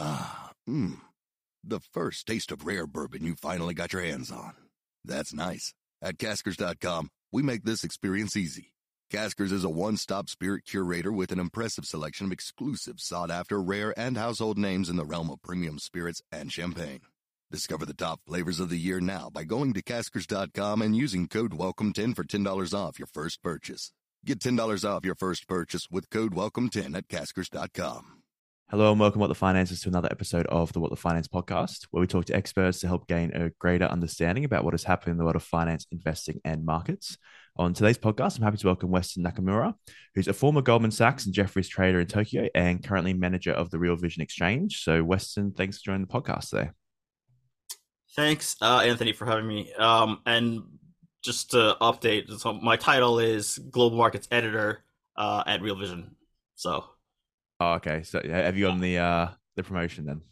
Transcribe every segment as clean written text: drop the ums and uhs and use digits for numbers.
Ah, mmm. The first taste of rare bourbon you finally got your hands on. That's nice. At Caskers.com, we make this experience easy. Caskers is a one-stop spirit curator with an impressive selection of exclusive, sought-after, rare, and household names in the realm of premium spirits and champagne. Discover the top flavors of the year now by going to Caskers.com and using code WELCOME10 for $10 off your first purchase. Get $10 off your first purchase with code WELCOME10 at Caskers.com. Hello and welcome, What the Finances, to another episode of the What the Finance podcast, where we talk to experts to help gain a greater understanding about what is happening in the world of finance, investing, and markets. On today's podcast, I'm happy to welcome Weston Nakamura, who's a former Goldman Sachs and Jefferies trader in Tokyo and currently manager of the Real Vision Exchange. So, Weston, thanks for joining the podcast today. Thanks, Anthony, for having me. And just to update, so my title is Global Markets Editor at Real Vision. So. Oh, okay. So, have you gotten the promotion then?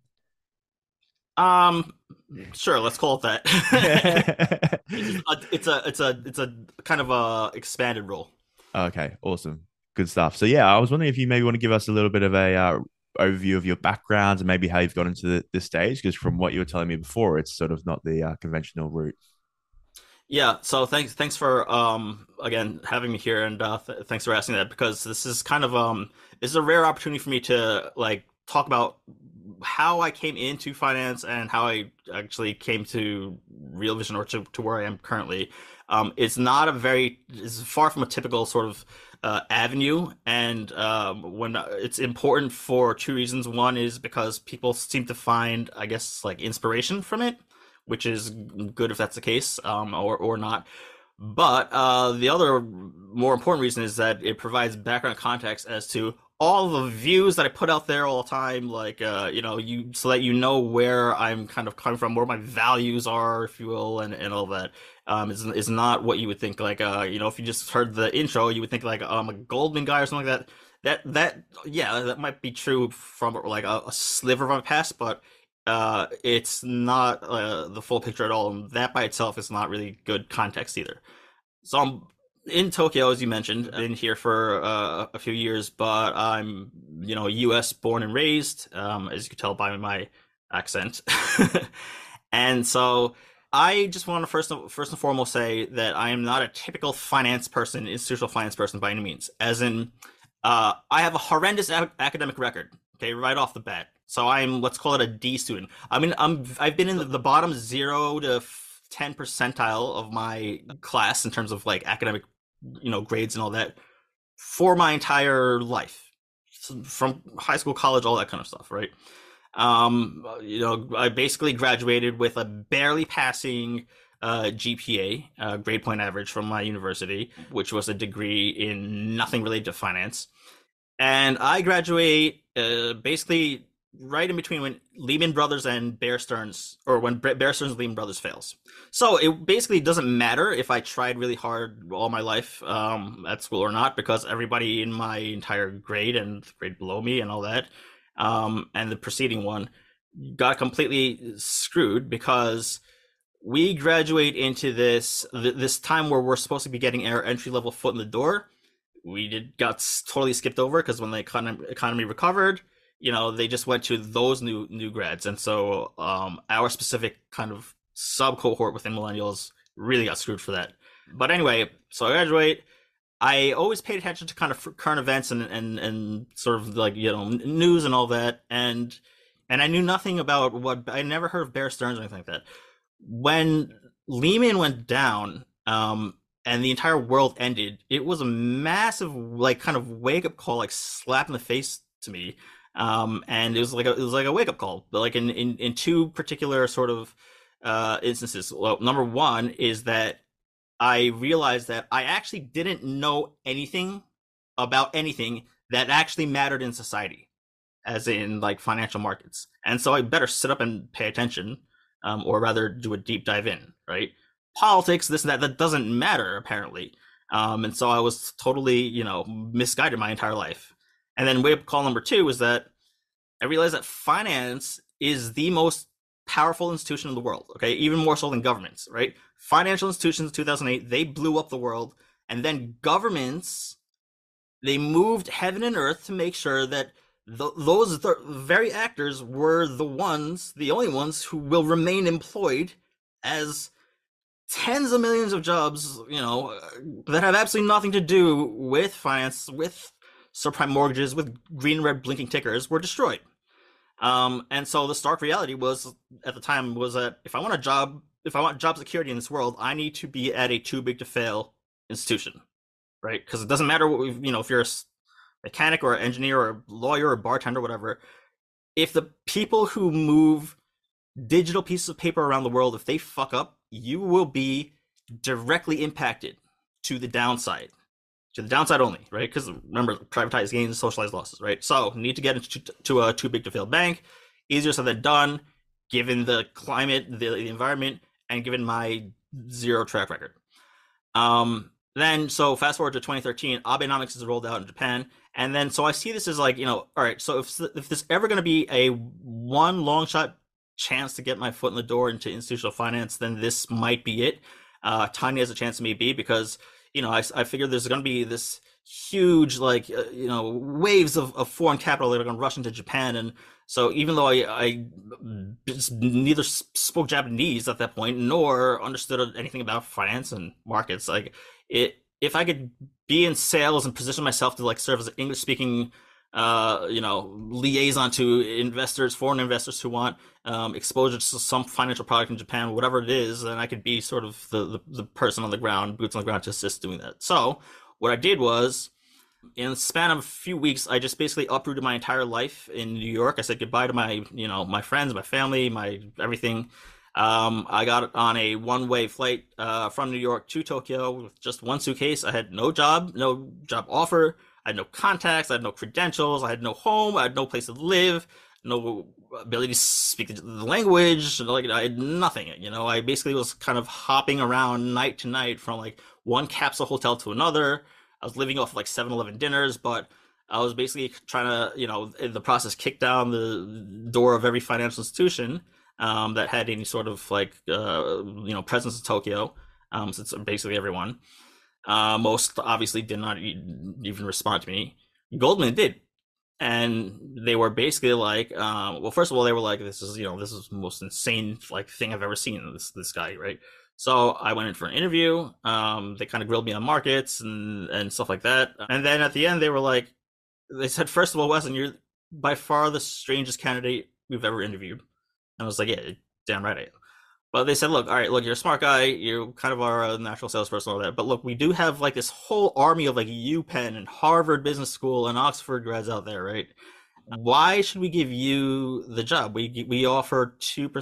Sure. Let's call it that. it's a kind of a expanded role. Okay, awesome, good stuff. So, yeah, I was wondering if you maybe want to give us a little bit of a overview of your background and maybe how you've got into this stage, because from what you were telling me before, it's sort of not the conventional route. Yeah, so thanks for again having me here, and thanks for asking that, because this is kind of this is a rare opportunity for me to talk about how I came into finance and how I actually came to Real Vision, or to where I am currently. It's far from a typical sort of avenue, and when it's important for two reasons. One is because people seem to find, I guess, inspiration from it, which is good if that's the case, or not. But the other more important reason is that it provides background context as to all the views that I put out there all the time, so that you know where I'm kind of coming from, where my values are, if you will, and all that. Is not what you would think. If you just heard the intro, you would think I'm a Goldman guy or something like that. That might be true from a sliver of my past, but it's not the full picture at all, and that by itself is not really good context either. So I'm in Tokyo, as you mentioned. Been here for a few years, but I'm U.S. born and raised, as you can tell by my accent. And so I just want to first and foremost say that I am not a typical institutional finance person by any means. As in, I have a horrendous academic record. Okay, right off the bat. So let's call it a D student. I mean, I've been in the bottom 0 to 10 percentile of my class in terms of academic, grades and all that for my entire life, from high school, college, all that kind of stuff, right? I basically graduated with a barely passing GPA, grade point average, from my university, which was a degree in nothing related to finance. And I graduate basically right in between when Lehman Brothers and Bear Stearns, or when Bear Stearns and Lehman Brothers fails. So it basically doesn't matter if I tried really hard all my life at school or not, because everybody in my entire grade and the grade below me and all that, and the preceding one, got completely screwed, because we graduate into this time where we're supposed to be getting our entry-level foot in the door. We got totally skipped over, because when the economy recovered, they just went to those new grads. And so our specific kind of sub-cohort within millennials really got screwed for that. But anyway, so I graduate. I always paid attention to kind of current events and sort of news and all that. And I knew nothing about I never heard of Bear Stearns or anything like that. When Lehman went down, and the entire world ended, it was a massive kind of wake-up call, slap in the face to me. And it was like a wake-up call, but in two particular sort of instances. Well, number one is that I realized that I actually didn't know anything about anything that actually mattered in society, as in financial markets. And so I better sit up and pay attention, or rather do a deep dive in, right? Politics, this and that doesn't matter, apparently. And so I was totally, misguided my entire life. And then wake-up call number two is that I realized that finance is the most powerful institution in the world, okay? Even more so than governments, right? Financial institutions in 2008, they blew up the world. And then governments, they moved heaven and earth to make sure that those very actors were the only ones who will remain employed as tens of millions of jobs, that have absolutely nothing to do with finance, with subprime mortgages, with green and red blinking tickers, were destroyed. And so the stark reality was at the time was that if I want job security in this world, I need to be at a too big to fail institution, right? Because it doesn't matter if you're a mechanic or an engineer or a lawyer or bartender or whatever. If the people who move digital pieces of paper around the world, if they fuck up, you will be directly impacted to the downside only, right? Because remember, privatized gains, socialized losses, right? So need to get into a too big to fail bank. Easier said than done, given the climate, the environment, and given my zero track record. Then, so fast forward to 2013, Abenomics is rolled out in Japan. And then, so I see this as like, all right, so if there's ever going to be a one long shot chance to get my foot in the door into institutional finance, then this might be it. Tiny as a chance it may be, because I figure there's going to be this huge, waves of foreign capital that are going to rush into Japan. And so even though I neither spoke Japanese at that point, nor understood anything about finance and markets, if I could be in sales and position myself to serve as an English speaking liaison to investors, foreign investors who want exposure to some financial product in Japan, whatever it is, then I could be sort of the person on the ground, boots on the ground, to assist doing that. So what I did was, in the span of a few weeks, I just basically uprooted my entire life in New York. I said goodbye to my friends, my family, my everything. I got on a one-way flight from New York to Tokyo with just one suitcase. I had no job offer. I had no contacts. I had no credentials. I had no home. I had no place to live. No ability to speak the language. I had nothing. I basically was kind of hopping around night to night from one capsule hotel to another. I was living off 7-Eleven dinners, but I was basically trying to, in the process, kick down the door of every financial institution that had any sort of presence in Tokyo. Since basically everyone. Most obviously did not even respond to me. Goldman did, and they were basically well, first of all, they were like, this is the most insane thing I've ever seen. This guy, right? So I went in for an interview. They kind of grilled me on markets and stuff like that. And then at the end, they said, first of all, Weston, you're by far the strangest candidate we've ever interviewed. And I was like, yeah, damn right I am. But they said, look, you're a smart guy. You kind of are a natural salesperson, all that. But look, we do have this whole army of UPenn and Harvard Business School and Oxford grads out there, right? Why should we give you the job? We offer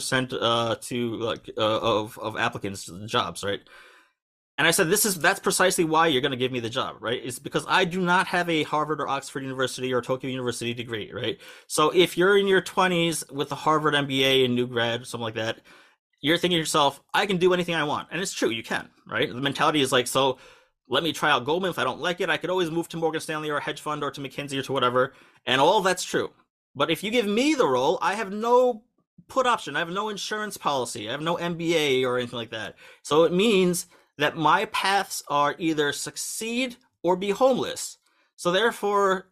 2% of applicants the jobs, right? And I said, that's precisely why you're going to give me the job, right? It's because I do not have a Harvard or Oxford University or Tokyo University degree, right? So if you're in your 20s with a Harvard MBA and new grad or something like that, you're thinking to yourself, I can do anything I want. And it's true, you can, right? The mentality is so let me try out Goldman. If I don't like it, I could always move to Morgan Stanley or a hedge fund or to McKinsey or to whatever. And all that's true. But if you give me the role, I have no put option. I have no insurance policy. I have no MBA or anything like that. So it means that my paths are either succeed or be homeless. So therefore,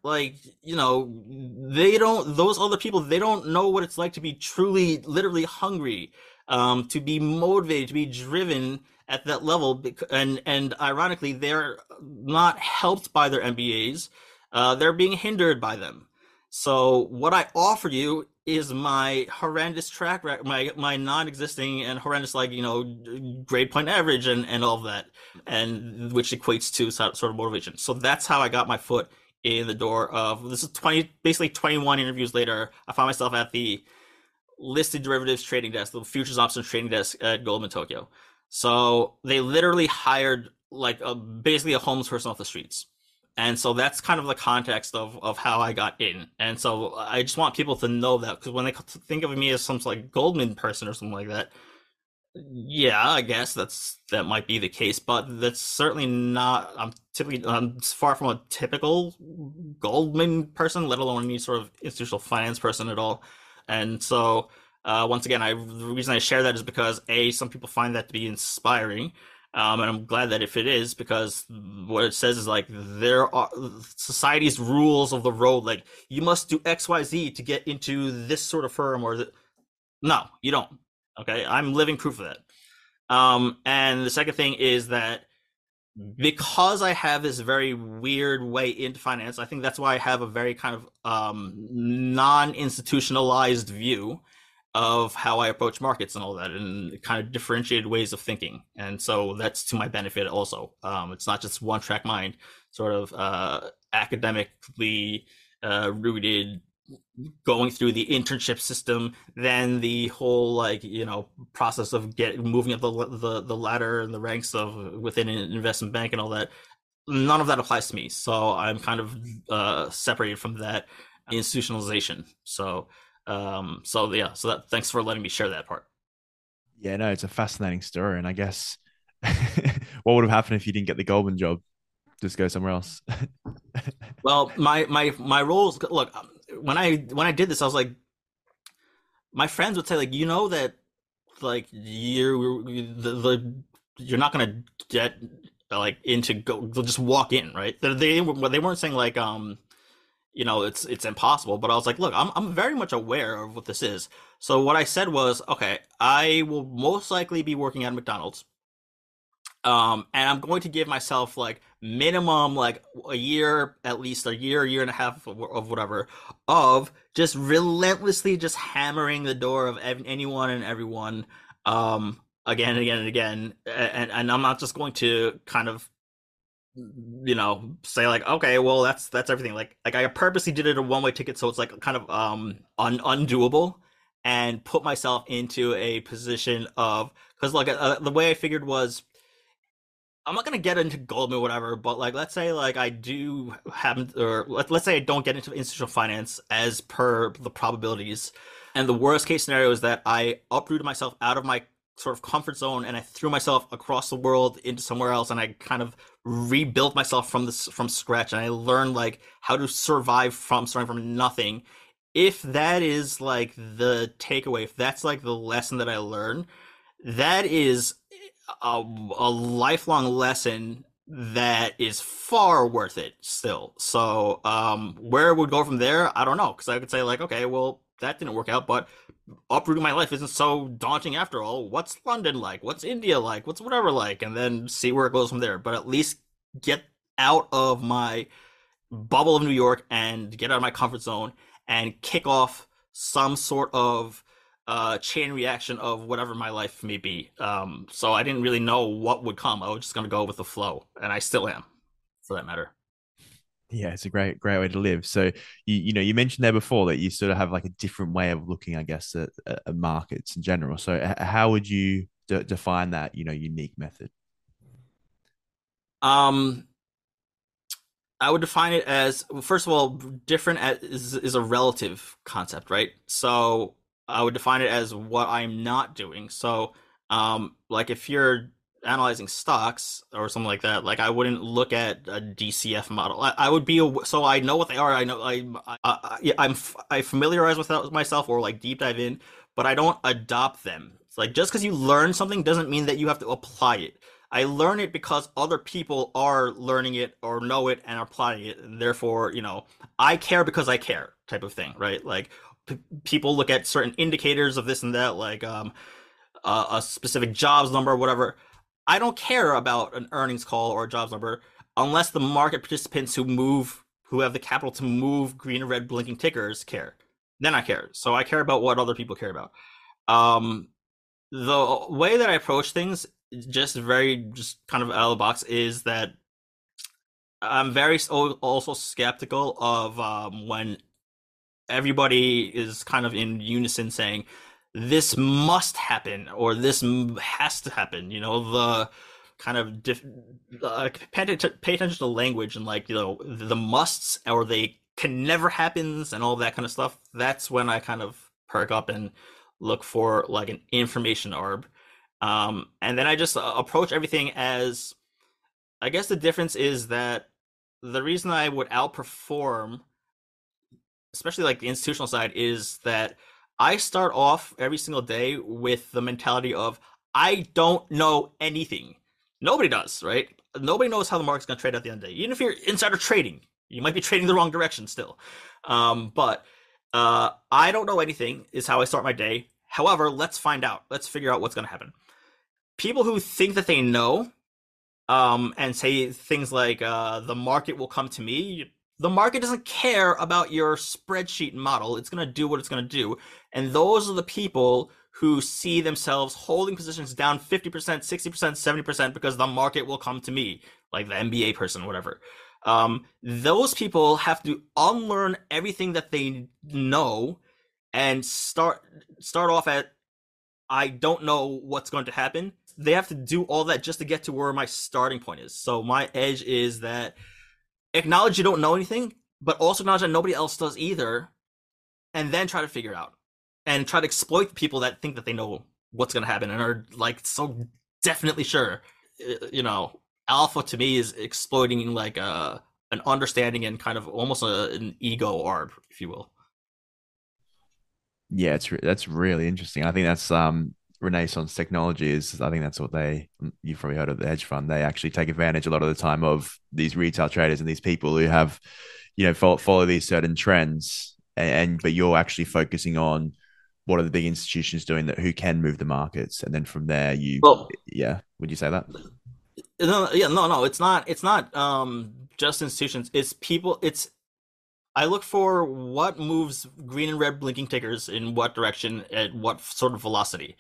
those other people, they don't know what it's like to be truly, literally hungry. To be motivated, to be driven at that level, and ironically, they're not helped by their MBAs. They're being hindered by them. So what I offer you is my horrendous track record, my non-existing and horrendous grade point average and all of that, and which equates to sort of motivation. So that's how I got my foot in the door of this is 21 interviews later. I found myself at the listed derivatives trading desk, the futures options trading desk at Goldman Tokyo. So they literally hired basically a homeless person off the streets. And so that's kind of the context of how I got in. And so I just want people to know that, because when they think of me as some Goldman person or something like that, yeah, I guess that might be the case, but that's certainly not. I'm far from a typical Goldman person, let alone any sort of institutional finance person at all. And so, once again, the reason I share that is because some people find that to be inspiring, And I'm glad that if it is, because what it says is like there are society's rules of the road. Like you must do X, Y, Z to get into this sort of firm, or no, you don't. Okay, I'm living proof of that. And the second thing is that because I have this very weird way into finance, I think that's why I have a very kind of non-institutionalized view of how I approach markets and all that, and kind of differentiated ways of thinking. And so that's to my benefit also. It's not just one track mind, sort of academically rooted, going through the internship system, then the whole process of moving up the ladder and the ranks of within an investment bank and all that. None of that applies to me, so I'm kind of separated from that institutionalization. So that, thanks for letting me share that part. Yeah, no, it's a fascinating story, and I guess what would have happened if you didn't get the Goldman job? Just go somewhere else. Well, my roles. Look, when I did this, I was like, my friends would say like, that like you're not gonna get like into go. They'll just walk in, right? They weren't saying like it's impossible, but I was like, look, I'm very much aware of what this is. So what I said was, okay, I will most likely be working at McDonald's. And I'm going to give myself like minimum like a year, at least a year and a half of whatever, of just relentlessly just hammering the door of anyone and everyone, again and again and again. And I'm not just going to kind of, say like, okay, well, that's everything. Like I purposely did it a one-way ticket, so it's like kind of undoable, and put myself into a position of, because like the way I figured was, I'm not gonna get into Goldman or whatever, but like let's say like I do happen, or let's say I don't get into institutional finance as per the probabilities, and the worst case scenario is that I uprooted myself out of my sort of comfort zone and I threw myself across the world into somewhere else, and I kind of rebuilt myself from scratch, and I learned like how to survive from starting from nothing. If that is like the takeaway, if that's like the lesson that I learned, that is a lifelong lesson that is far worth it still. So where it would go from there, I don't know, because I could say like, okay, well, that didn't work out, but uprooting my life isn't so daunting after all. What's London like? What's India like? What's whatever like? And then see where it goes from there. But at least get out of my bubble of New York and get out of my comfort zone and kick off some sort of chain reaction of whatever my life may be. So I didn't really know what would come. I was just going to go with the flow, and I still am, for that matter. Yeah, it's a great way to live. So you mentioned there before that you sort of have like a different way of looking, I guess, at markets in general. So how would you define that unique method? I would define it as, first of all, different is a relative concept, right? So I would define it as what I'm not doing. So, like if you're analyzing stocks or something like that, like I wouldn't look at a DCF model. I would be so I know what they are. I know I familiarize with myself, or like deep dive in, but I don't adopt them. It's like just because you learn something doesn't mean that you have to apply it. I learn it because other people are learning it or know it and are applying it, and therefore, I care because I care, type of thing, right? Like people look at certain indicators of this and that, like a specific jobs number or whatever. I don't care about an earnings call or a jobs number unless the market participants who have the capital to move green and red blinking tickers care. Then I care. So I care about what other people care about. The way that I approach things, just kind of out of the box, is that I'm very also skeptical of when everybody is kind of in unison saying this must happen or this has to happen. The kind of pay attention to language and like the musts, or they can never happens and all that kind of stuff. That's when I kind of perk up and look for like an information orb. And then I just approach everything as, I guess the difference is that the reason I would outperform, especially like the institutional side, is that I start off every single day with the mentality of, I don't know anything. Nobody does, right? Nobody knows how the market's going to trade at the end of the day. Even if you're insider trading, you might be trading the wrong direction still. But I don't know anything is how I start my day. However, let's find out. Let's figure out what's going to happen. People who think that they know and say things like the market will come to me. The market doesn't care about your spreadsheet model. It's going to do what it's going to do. And those are the people who see themselves holding positions down 50%, 60%, 70% because the market will come to me, like the MBA person, whatever. Those people have to unlearn everything that they know and start off at, I don't know what's going to happen. They have to do all that just to get to where my starting point is. So my edge is that acknowledge you don't know anything, but also acknowledge that nobody else does either, and then try to figure out and try to exploit the people that think that they know what's going to happen and are like so definitely sure. You know, alpha to me is exploiting like an understanding and kind of almost an ego arb, if you will. Yeah, that's really interesting. I think that's Renaissance Technologies. I think that's what you've probably heard of the hedge fund. They actually take advantage a lot of the time of these retail traders and these people who have, follow these certain trends, but you're actually focusing on what are the big institutions doing who can move the markets, and then from there would you say that? No, it's not just institutions. It's people. I look for what moves green and red blinking tickers in what direction at what sort of velocity.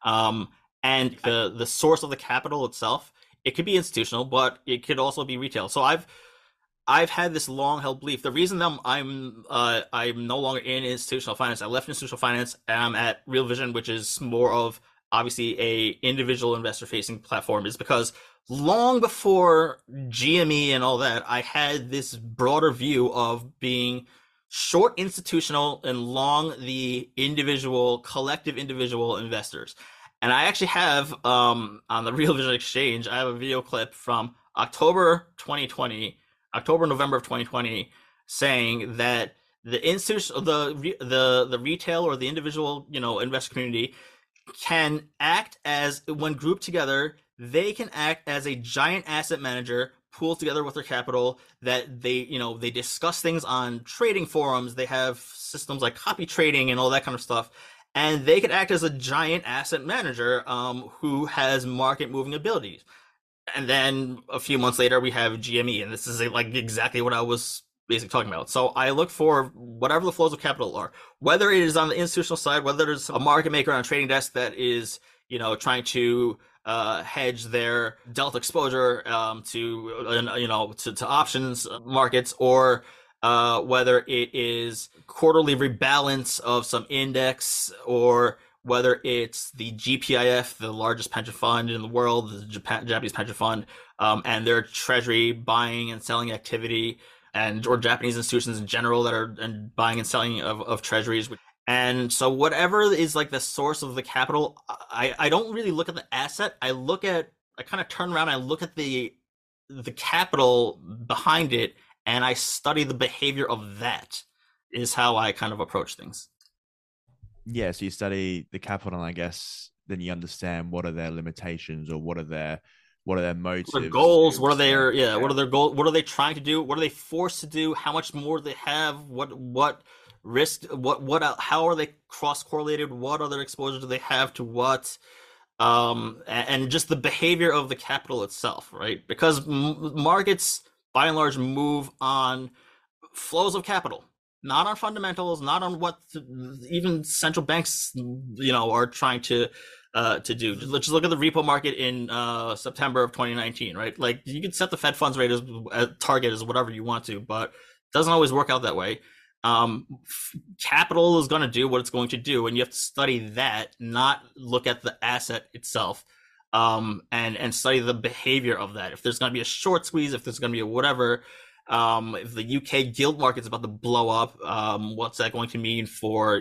And the source of the capital itself, it could be institutional, but it could also be retail. So I've had this long held belief. The reason I'm no longer in institutional finance, I left institutional finance. I'm at Real Vision, which is more of obviously a individual investor facing platform, is because long before GME and all that, I had this broader view of being short institutional and long the collective individual investors. And I actually have, on the Real Vision Exchange, I have a video clip from November of 2020, saying that the institution, the retail or the individual, investor community can act as, when grouped together, they can act as a giant asset manager pooled together with their capital, that they discuss things on trading forums. They have systems like copy trading and all that kind of stuff. And they could act as a giant asset manager who has market moving abilities. And then a few months later, we have GME, and this is like exactly what I was basically talking about. So I look for whatever the flows of capital are, whether it is on the institutional side, whether there's a market maker on a trading desk that is, trying to hedge their delta exposure to options markets, or whether it is quarterly rebalance of some index, or whether it's the GPIF, the largest pension fund in the world, the Japanese pension fund, and their treasury buying and selling activity, or Japanese institutions in general that are buying and selling of treasuries. And so whatever is like the source of the capital, I don't really look at the asset. I kind of turn around and I look at the capital behind it, and I study the behavior of that, is how I kind of approach things. Yeah, so you study the capital, and I guess then you understand what are their limitations, or what are their motives, their goals, what are their goals, what are they trying to do, what are they forced to do, how much more they have, what risk, how are they cross correlated, what other exposure do they have to what, and just the behavior of the capital itself, right? Because markets by and large move on flows of capital, not on fundamentals, not on what even central banks, are trying to do. Let's just look at the repo market in September of 2019, right? Like, you can set the Fed funds rate as target as whatever you want to, but it doesn't always work out that way. Capital is going to do what it's going to do, and you have to study that, not look at the asset itself, and study the behavior of that. If there's going to be a short squeeze, if there's going to be a whatever. If the UK gilt market's about to blow up, what's that going to mean for,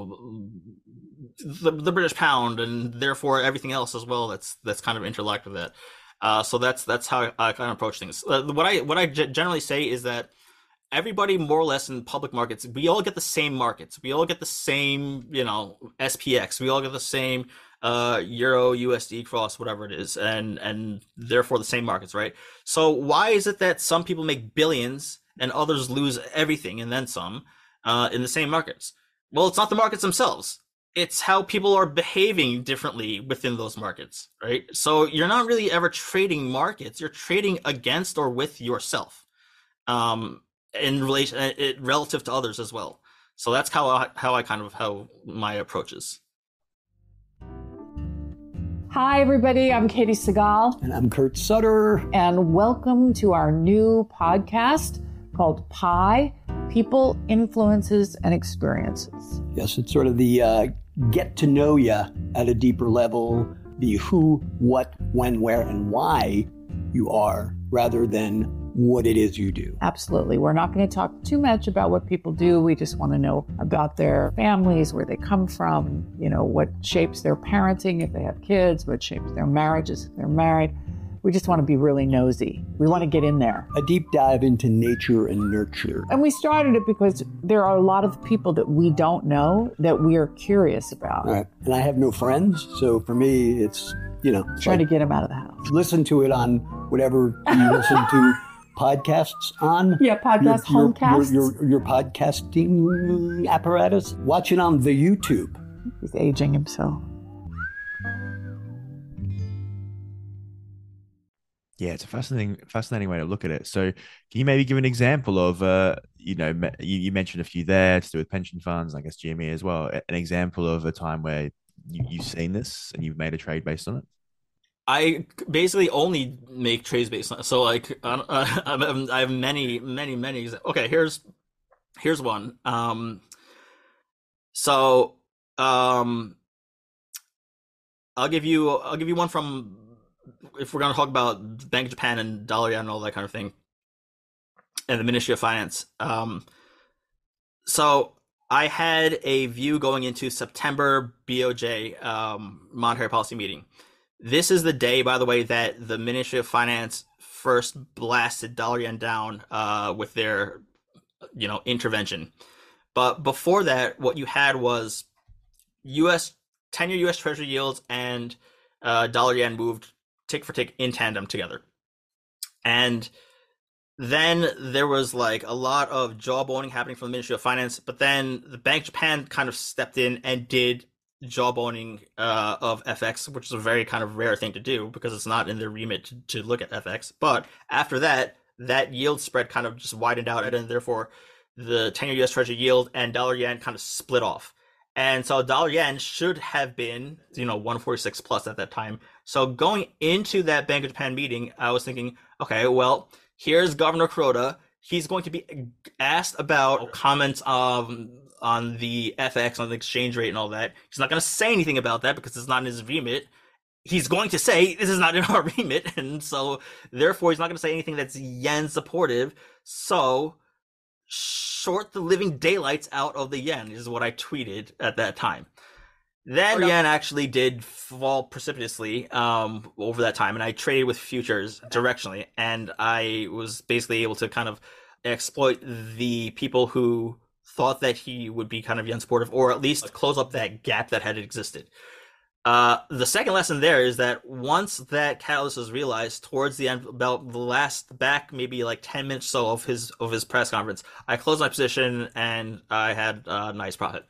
the British pound, and therefore everything else as well that's kind of interlocked with that. So that's how I kind of approach things. What I generally say is that everybody more or less in public markets, we all get the same markets. We all get the same, SPX. We all get the same Euro USD cross, whatever it is, and therefore the same markets, right? So why is it that some people make billions and others lose everything and then some in the same markets? Well, it's not the markets themselves. It's how people are behaving differently within those markets, right? So you're not really ever trading markets. You're trading against or with yourself, in relation, relative to others as well. So that's how my approach is. Hi, everybody. I'm Katie Segal. And I'm Kurt Sutter. And welcome to our new podcast called Pi, People, Influences, and Experiences. Yes, it's sort of the get to know you at a deeper level, the who, what, when, where, and why you are, rather than what it is you do. Absolutely. We're not going to talk too much about what people do. We just want to know about their families, where they come from, what shapes their parenting if they have kids, what shapes their marriages if they're married. We just want to be really nosy. We want to get in there. A deep dive into nature and nurture. And we started it because there are a lot of people that we don't know that we are curious about. All right. And I have no friends, so for me, it's, trying to get them out of the house. Listen to it on whatever you listen to podcasts on. Yeah, homecasts. Your podcasting apparatus. Watch it on the YouTube. He's aging himself. Yeah, it's a fascinating way to look at it. So, can you maybe give an example of, you mentioned a few there to do with pension funds, I guess GME as well. An example of a time where you've seen this and you've made a trade based on it. I basically only make trades based on it. So, I have many. Okay, here's one. I'll give you one from. If we're going to talk about Bank of Japan and dollar yen and all that kind of thing, and the Ministry of Finance. So I had a view going into September BOJ monetary policy meeting. This is the day, by the way, that the Ministry of Finance first blasted dollar yen down with their, intervention. But before that, what you had was 10-year U.S. Treasury yields and dollar yen moved tick for tick in tandem together. And then there was like a lot of jawboning happening from the Ministry of Finance, but then the Bank of Japan kind of stepped in and did jawboning of FX, which is a very kind of rare thing to do because it's not in their remit to look at FX. But after that, that yield spread kind of just widened out, and therefore the 10-year U.S. Treasury yield and dollar yen kind of split off. And so dollar yen should have been, 146 plus at that time. So going into that Bank of Japan meeting, I was thinking, okay, well, here's Governor Kuroda. He's going to be asked about comments on the FX, on the exchange rate and all that. He's not going to say anything about that because it's not in his remit. He's going to say, this is not in our remit. And so therefore, he's not going to say anything that's yen supportive. So short the living daylights out of the yen is what I tweeted at that time. Then yen actually did fall precipitously over that time, and I traded with futures directionally, and I was basically able to kind of exploit the people who thought that he would be kind of yen supportive, or at least close up that gap that had existed. The second lesson there is that once that catalyst was realized towards the end, about the last back maybe like 10 minutes or so of his press conference, I closed my position and I had a nice profit.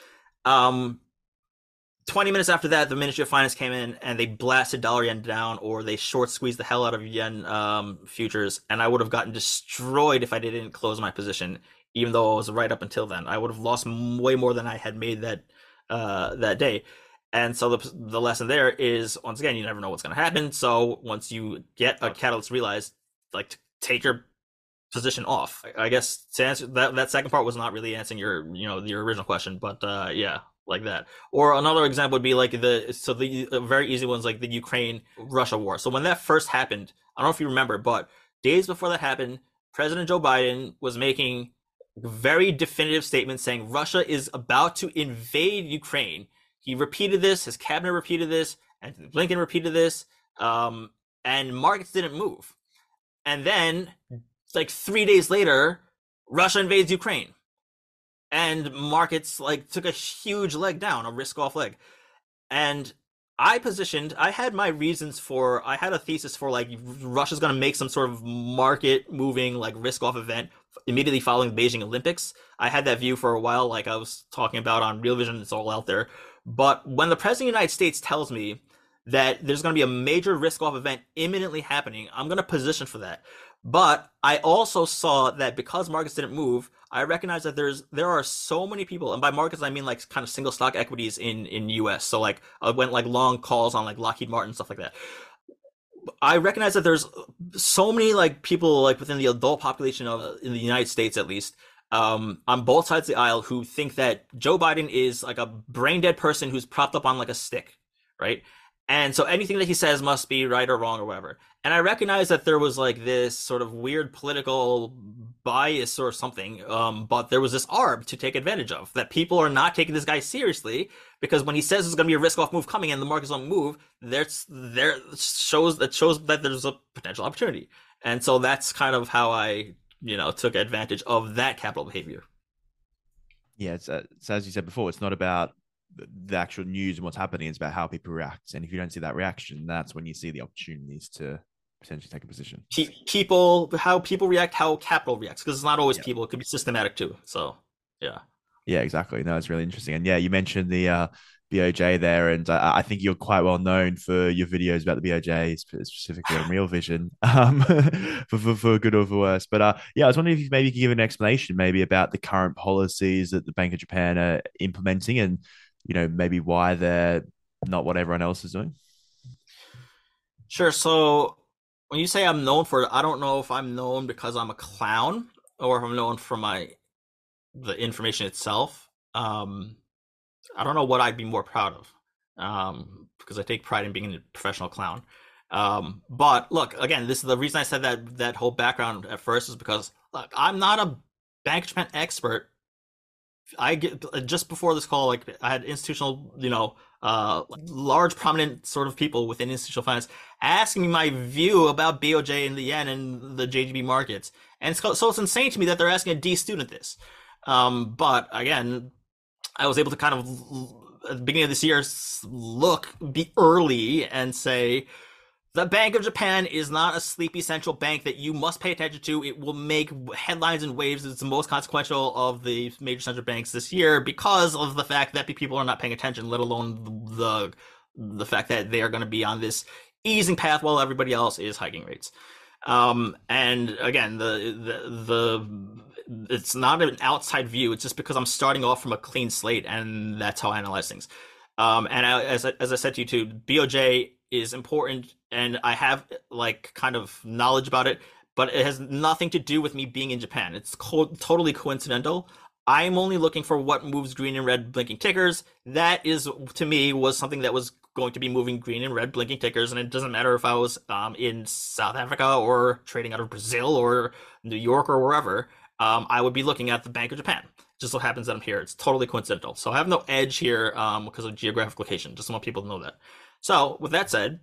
20 minutes after that, the Ministry of Finance came in and they blasted dollar yen down, or they short squeezed the hell out of yen futures, and I would have gotten destroyed if I didn't close my position, even though I was right up until then. I would have lost way more than I had made that day. And so the lesson there is, once again, you never know what's going to happen. So once you get a catalyst realized, like, take your position off. I guess to answer that second part was not really answering your original question, but yeah, like that. Or another example would be like the very easy ones, like the Ukraine-Russia war. So when that first happened, I don't know if you remember, but days before that happened, President Joe Biden was making very definitive statements saying Russia is about to invade Ukraine. He repeated this, his cabinet repeated this, and Blinken repeated this, and markets didn't move. And then, like 3 days later, Russia invades Ukraine. And markets like took a huge leg down, a risk-off leg. And I had my reasons for, I had a thesis for like Russia's going to make some sort of market moving, like risk off event immediately following the Beijing Olympics. I had that view for a while, like I was talking about on Real Vision, it's all out there. But when the President of the United States tells me that there's going to be a major risk off event imminently happening, I'm going to position for that. But I also saw that because markets didn't move, I recognize that there are so many people, and by markets I mean like kind of single stock equities in US. So like I went like long calls on like Lockheed Martin, stuff like that. I recognize that there's so many like people like within the adult population of in the United States at least, on both sides of the aisle who think that Joe Biden is like a brain dead person who's propped up on like a stick, right? And so anything that he says must be right or wrong or whatever. And I recognize that there was like this sort of weird political bias or something, but there was this arb to take advantage of, that people are not taking this guy seriously because when he says there's going to be a risk-off move coming and the markets don't move, there shows that there's a potential opportunity. And so that's kind of how I, took advantage of that capital behavior. Yeah, it's as you said before, it's not about the actual news and what's happening, it's about how people react. And if you don't see that reaction, that's when you see the opportunities to potentially take a position. How people react, how capital reacts, because it's not always people, it could be systematic too. So yeah, exactly. No, it's really interesting. And yeah, you mentioned the BOJ there, and I think you're quite well known for your videos about the BOJ, specifically on Real Vision, for good or for worse. But I was wondering if you maybe could give an explanation maybe about the current policies that the Bank of Japan are implementing, and maybe why they're not what everyone else is doing. Sure. So when you say I'm known for it, I don't know if I'm known because I'm a clown or if I'm known for the information itself. I don't know what I'd be more proud of, because I take pride in being a professional clown. But look, again, this is the reason I said that whole background at first is because look, I'm not a Bank of Japan expert. I get just before this call, like I had institutional, large prominent sort of people within institutional finance asking me my view about BOJ and the yen and the JGB markets, and so it's insane to me that they're asking a D student this. But again, I was able to kind of at the beginning of this year be early and say, the Bank of Japan is not a sleepy central bank that you must pay attention to. It will make headlines and waves. It's the most consequential of the major central banks this year because of the fact that people are not paying attention, let alone the fact that they are going to be on this easing path while everybody else is hiking rates. And again, it's not an outside view. It's just because I'm starting off from a clean slate, and that's how I analyze things. As I said to you too, BOJ is important, and I have like kind of knowledge about it, but it has nothing to do with me being in Japan. It's totally coincidental. I'm only looking for what moves green and red blinking tickers. That is, to me, was something that was going to be moving green and red blinking tickers, and it doesn't matter if I was in South Africa or trading out of Brazil or New York or wherever. I would be looking at the Bank of Japan. Just so happens that I'm here. It's totally coincidental. So I have no edge here because of geographic location. Just want people to know that. So with that said,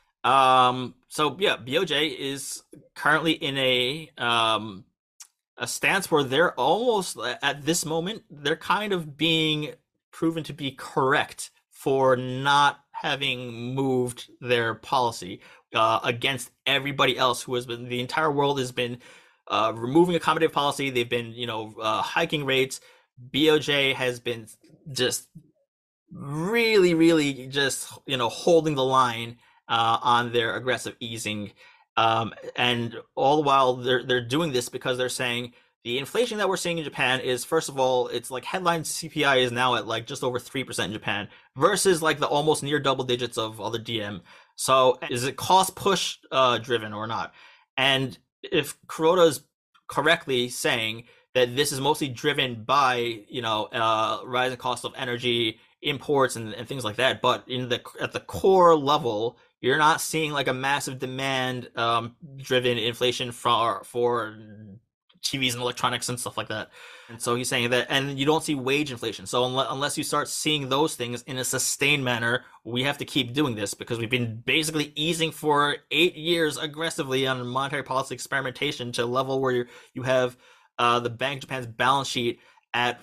BOJ is currently in a stance where they're almost at this moment, they're kind of being proven to be correct for not having moved their policy against everybody else who has been, the entire world has been removing accommodative policy. They've been, hiking rates. BOJ has been just really, really just, holding the line on their aggressive easing. And all the while they're doing this because they're saying the inflation that we're seeing in Japan is, first of all, it's like headline CPI is now at like just over 3% in Japan versus like the almost near double digits of other DM. So is it cost push driven or not? And if Kuroda is correctly saying that this is mostly driven by, rising cost of energy, imports and things like that, but at the core level, you're not seeing like a massive demand driven inflation for TVs and electronics and stuff like that. And so he's saying that, and you don't see wage inflation. So unless you start seeing those things in a sustained manner, we have to keep doing this because we've been basically easing for 8 years aggressively on monetary policy experimentation to a level where you have the Bank of Japan's balance sheet at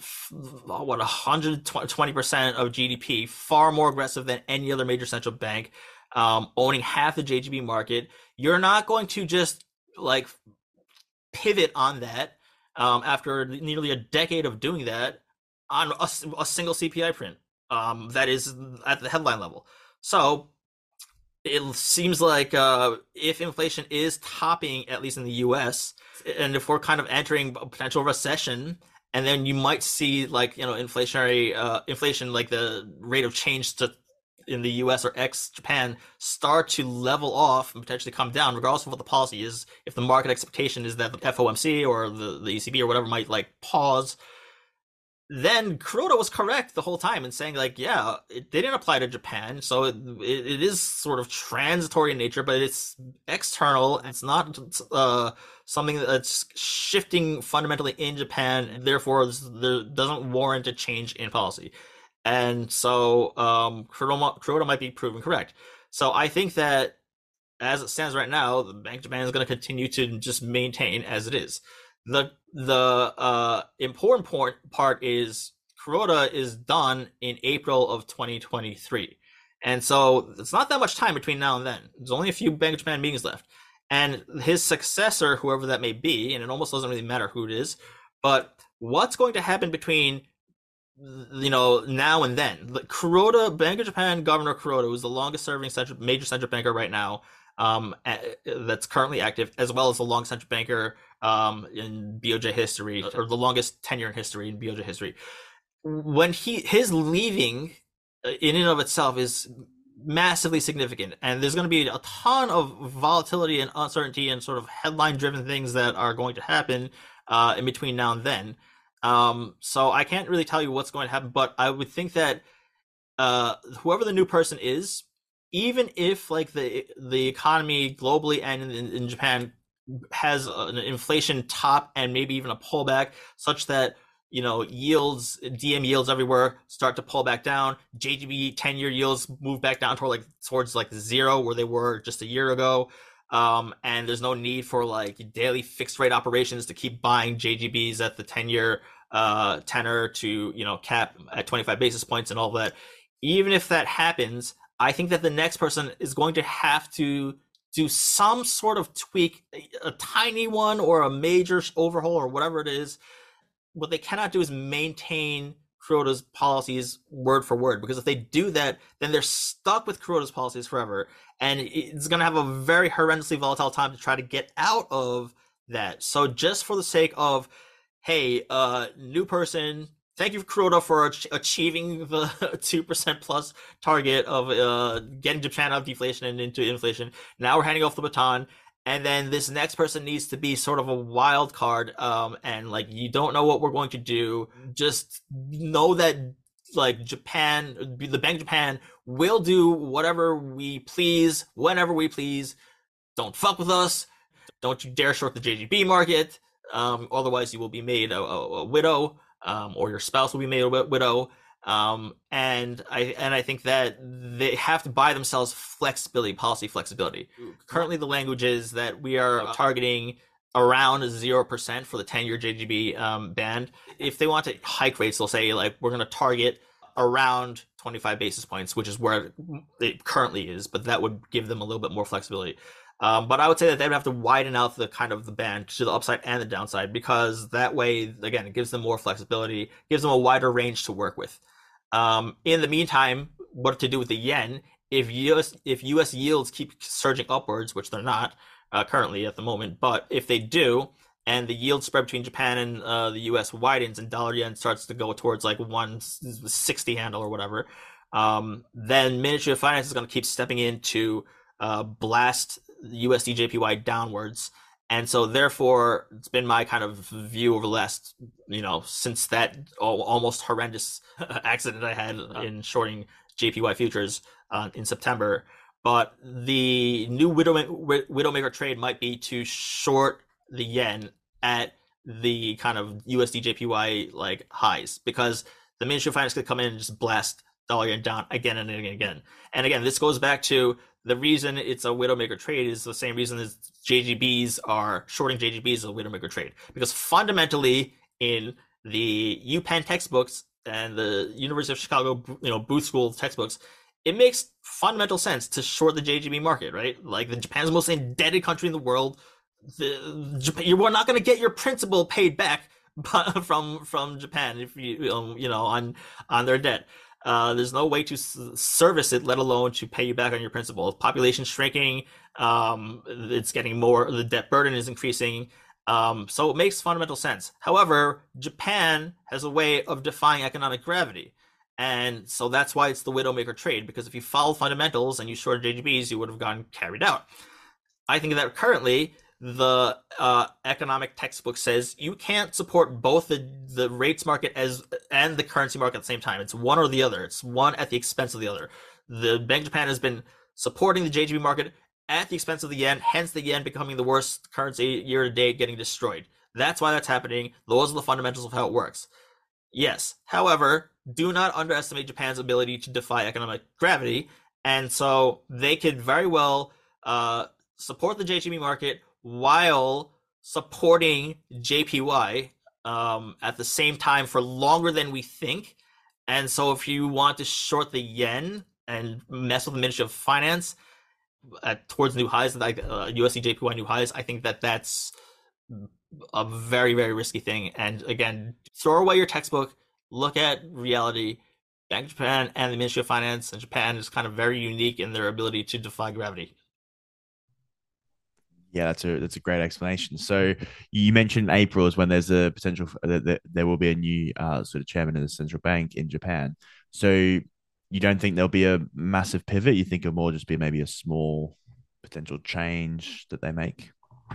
120% of GDP, far more aggressive than any other major central bank, owning half the JGB market. You're not going to just like pivot on that after nearly a decade of doing that on a single CPI print that is at the headline level. So it seems like if inflation is topping, at least in the US, and if we're kind of entering a potential recession, and then you might see like, inflation, like the rate of change in the US or ex Japan start to level off and potentially come down, regardless of what the policy is. If the market expectation is that the FOMC or the ECB or whatever might like pause, then Kuroda was correct the whole time in saying like, yeah, it didn't apply to Japan, so it is sort of transitory in nature, but it's external. It's not something that's shifting fundamentally in Japan, and therefore there doesn't warrant a change in policy. And so Kuroda might be proven correct. So I think that as it stands right now, the Bank of Japan is going to continue to just maintain as it is. The important part is Kuroda is done in April of 2023. And so it's not that much time between now and then. There's only a few Bank of Japan meetings left. And his successor, whoever that may be, and it almost doesn't really matter who it is, but what's going to happen between now and then? Kuroda, Bank of Japan Governor Kuroda, who's the longest serving major central banker right now, that's currently active, as well as the longest central banker in BOJ history, or the longest tenure in history in BOJ history. When his leaving in and of itself is massively significant, and there's going to be a ton of volatility and uncertainty and sort of headline driven things that are going to happen in between now and then. So I can't really tell you what's going to happen, but I would think that whoever the new person is, even if like the economy globally and in Japan has an inflation top and maybe even a pullback such that yields, DM yields everywhere start to pull back down, JGB 10-year yields move back down towards zero where they were just a year ago, and there's no need for like daily fixed rate operations to keep buying JGBs at the 10-year tenor to cap at 25 basis points and all that. Even if that happens, I think that the next person is going to have to do some sort of tweak, a tiny one or a major overhaul or whatever it is. What they cannot do is maintain Kuroda's policies word for word, because if they do that, then they're stuck with Kuroda's policies forever, and it's going to have a very horrendously volatile time to try to get out of that. So just for the sake of, hey, new person, thank you, Kuroda, for achieving the 2% plus target of getting Japan out of deflation and into inflation. Now we're handing off the baton, and then this next person needs to be sort of a wild card, and like you don't know what we're going to do. Just know that like Japan, the Bank of Japan, will do whatever we please, whenever we please. Don't fuck with us. Don't you dare short the JGB market. Otherwise, you will be made a widow. Or your spouse will be made a widow, and I think that they have to buy themselves flexibility, policy flexibility. Currently, the language is that we are targeting around 0% for the 10-year JGB band. If they want to hike rates, they'll say like we're going to target around 25 basis points, which is where it currently is, but that would give them a little bit more flexibility. But I would say that they would have to widen out the kind of the band to the upside and the downside, because that way, again, it gives them more flexibility, gives them a wider range to work with. In the meantime, what to do with the yen? If U.S. yields keep surging upwards, which they're not currently at the moment, but if they do, and the yield spread between Japan and the U.S. widens, and dollar yen starts to go towards like 160 handle or whatever, then Ministry of Finance is going to keep stepping in to blast USD JPY downwards. And so therefore it's been my kind of view over the last, since that almost horrendous accident I had in shorting JPY futures in September. But the new widowmaker trade might be to short the yen at the kind of USD JPY like highs, because the Ministry of Finance could come in and just blast dollar yen down again and again. And again, this goes back to the reason it's a widowmaker trade is the same reason as shorting JGBs is a widowmaker trade, because fundamentally in the UPenn textbooks and the University of Chicago, Booth School textbooks, it makes fundamental sense to short the JGB market, right? Like, Japan's the most indebted country in the world. You are not going to get your principal paid back from Japan if on their debt. There's no way to service it, let alone to pay you back on your principal. Population shrinking, it's getting more. The debt burden is increasing. So it makes fundamental sense. However, Japan has a way of defying economic gravity. And so that's why it's the Widowmaker trade, because if you follow fundamentals and you short JGBs, you would have gotten carried out. I think that currently the economic textbook says you can't support both the rates market and the currency market at the same time. It's one or the other. It's one at the expense of the other. The Bank of Japan has been supporting the JGB market at the expense of the yen, hence the yen becoming the worst currency year to date, getting destroyed. That's why that's happening. Those are the fundamentals of how it works. Yes. However, do not underestimate Japan's ability to defy economic gravity. And so they could very well support the JGB market while supporting JPY at the same time for longer than we think. And so if you want to short the yen and mess with the Ministry of Finance towards new highs, like USD JPY new highs, I think that that's a very, very risky thing. And again, throw away your textbook, look at reality. Bank of Japan and the Ministry of Finance in Japan is kind of very unique in their ability to defy gravity. Yeah, that's a great explanation. So you mentioned April is when there's a potential that there will be a new sort of chairman of the central bank in Japan. So you don't think there'll be a massive pivot? You think it'll more just be maybe a small potential change that they make?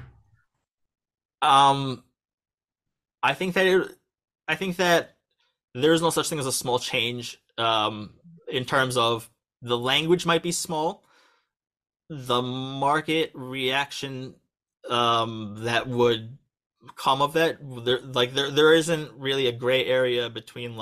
I think that there is no such thing as a small change. In terms of the language might be small. The market reaction that would come of that, there isn't really a gray area between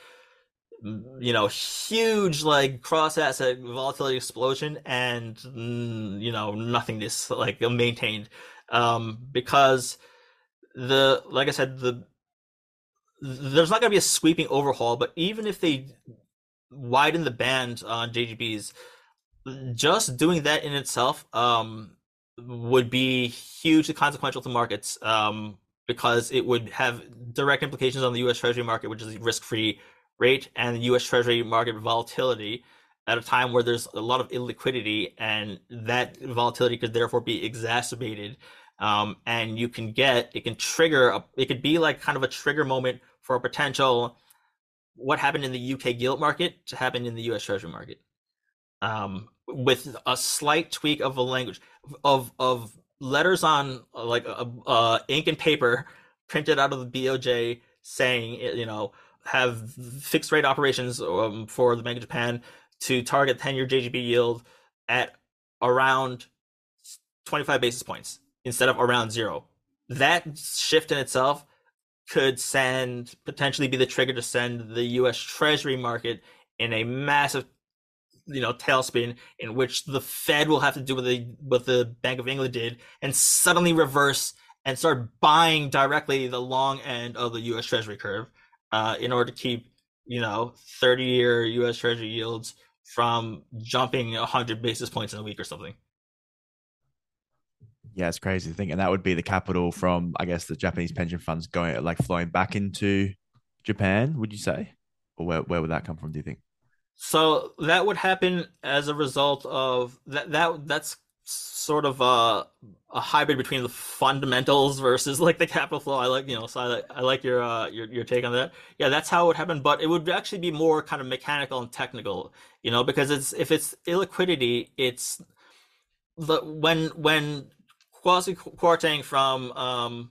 huge cross asset volatility explosion and nothingness maintained, because like I said, there's not going to be a sweeping overhaul, but even if they widen the band on JGBs, just doing that in itself would be hugely consequential to markets, because it would have direct implications on the U.S. Treasury market, which is the risk-free rate, and the U.S. Treasury market volatility at a time where there's a lot of illiquidity, and that volatility could therefore be exacerbated. And it could be like kind of a trigger moment for a potential what happened in the UK gilt market to happen in the US Treasury market. With a slight tweak of a language of letters on ink and paper printed out of the BOJ saying, have fixed rate operations for the Bank of Japan to target 10-year JGB yield at around 25 basis points instead of around 0. That shift in itself could potentially be the trigger to send the US Treasury market in a massive tailspin, in which the Fed will have to do what the Bank of England did and suddenly reverse and start buying directly the long end of the U.S. Treasury curve in order to keep 30-year U.S. Treasury yields from jumping 100 basis points in a week or something. Yeah, it's crazy to think. And that would be the capital from, I guess, the Japanese pension funds flowing back into Japan, would you say? Or where would that come from, do you think? So that would happen as a result of that's sort of a hybrid between the fundamentals versus the capital flow. I like your take on that. Yeah, that's how it would happen, but it would actually be more kind of mechanical and technical, because if it's illiquidity, it's when Kwasi Kwarteng from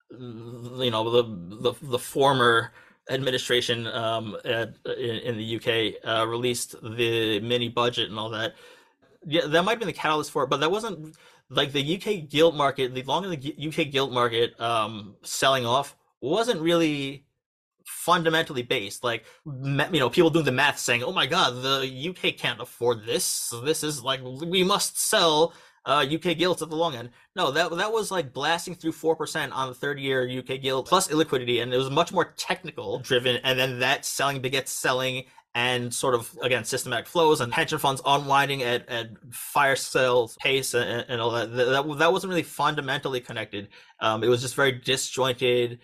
the former administration in the UK released the mini budget and all that. Yeah, that might have been the catalyst for it, but that wasn't the UK gilt market. The long in the UK gilt market selling off wasn't really fundamentally based. People doing the math saying, "Oh my God, the UK can't afford this. So this is we must sell UK gilts at the long end. No, that was like blasting through 4% on the 30-year UK gilt plus illiquidity, and it was much more technical driven, and then that selling begets selling and sort of, again, systematic flows and pension funds unwinding at fire sales pace and all that. That wasn't really fundamentally connected. It was just very disjointed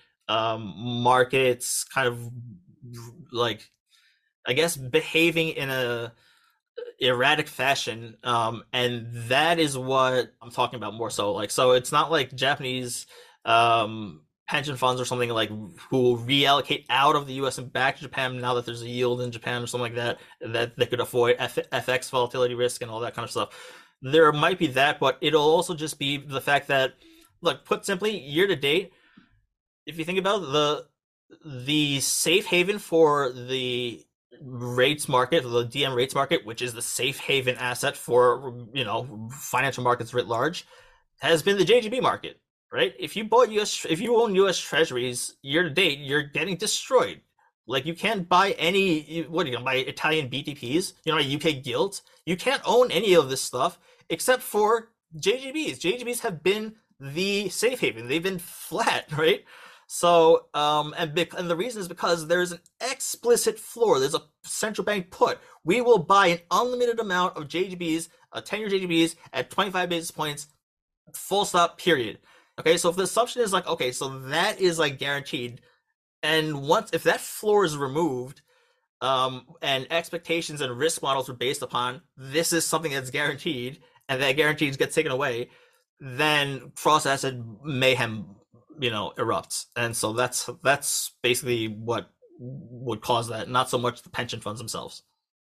markets kind of like, I guess, behaving in a erratic fashion, and that is what I'm talking about more so. Like, so it's not like Japanese pension funds or something like who will reallocate out of the US and back to Japan now that there's a yield in Japan or something like that they could avoid FX volatility risk and all that kind of stuff. There might be that, but it'll also just be the fact that, look, put simply, year to date, if you think about the safe haven for the rates market, the DM rates market, which is the safe haven asset for, you know, financial markets writ large, has been the JGB market, right? If you own US Treasuries year to date, you're getting destroyed. Like, you can't buy any, what are you gonna buy, Italian BTPs, you know, UK gilts? You can't own any of this stuff except for JGBs. JGBs have been the safe haven. They've been flat, right? So, and the reason is because there's an explicit floor. There's a central bank put. We will buy an unlimited amount of JGBs, 10-year JGBs at 25 basis points, full stop, period. Okay, so if the assumption is like, okay, so that is like guaranteed, and if that floor is removed, and expectations and risk models are based upon this is something that's guaranteed, and that guarantees gets taken away, then cross-asset mayhem, you know, erupts. And so that's basically what would cause that, not so much the pension funds themselves.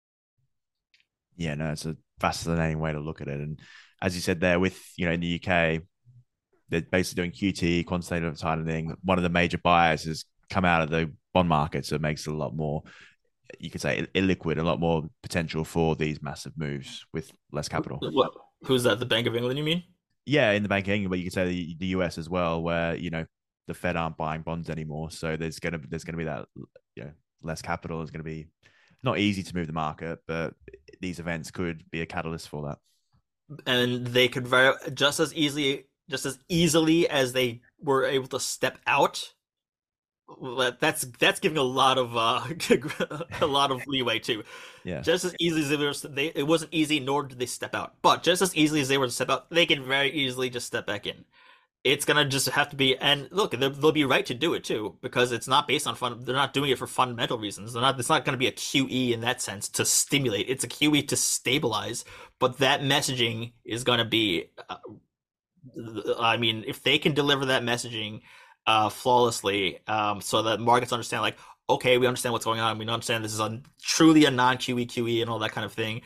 Yeah, no, it's a fascinating way to look at it. And as you said there, with, you know, in the UK, they're basically doing QT, quantitative tightening. One of the major buyers has come out of the bond market, so it makes it a lot more, you could say, illiquid, a lot more potential for these massive moves with less capital. What? Who's that? The Bank of England, you mean? Yeah, in the Bank of England, but you could say the US as well, where, you know, the Fed aren't buying bonds anymore, so there's gonna be that, you know, less capital. Is going to be not easy to move the market, but these events could be a catalyst for that. And they could just as easily as they were able to step out. That's giving a lot of leeway too. Yeah. Just as easily as it wasn't easy, nor did they step out. But just as easily as they were to step out, they can very easily just step back in. It's gonna just have to be, and look, they'll be right to do it too, because it's not based on fun. They're not doing it for fundamental reasons. It's not gonna be a QE in that sense to stimulate. It's a QE to stabilize. But that messaging is gonna be, I mean, if they can deliver that messaging flawlessly, so that markets understand, like, okay, we understand what's going on. We understand this is truly a non-QE QE and all that kind of thing.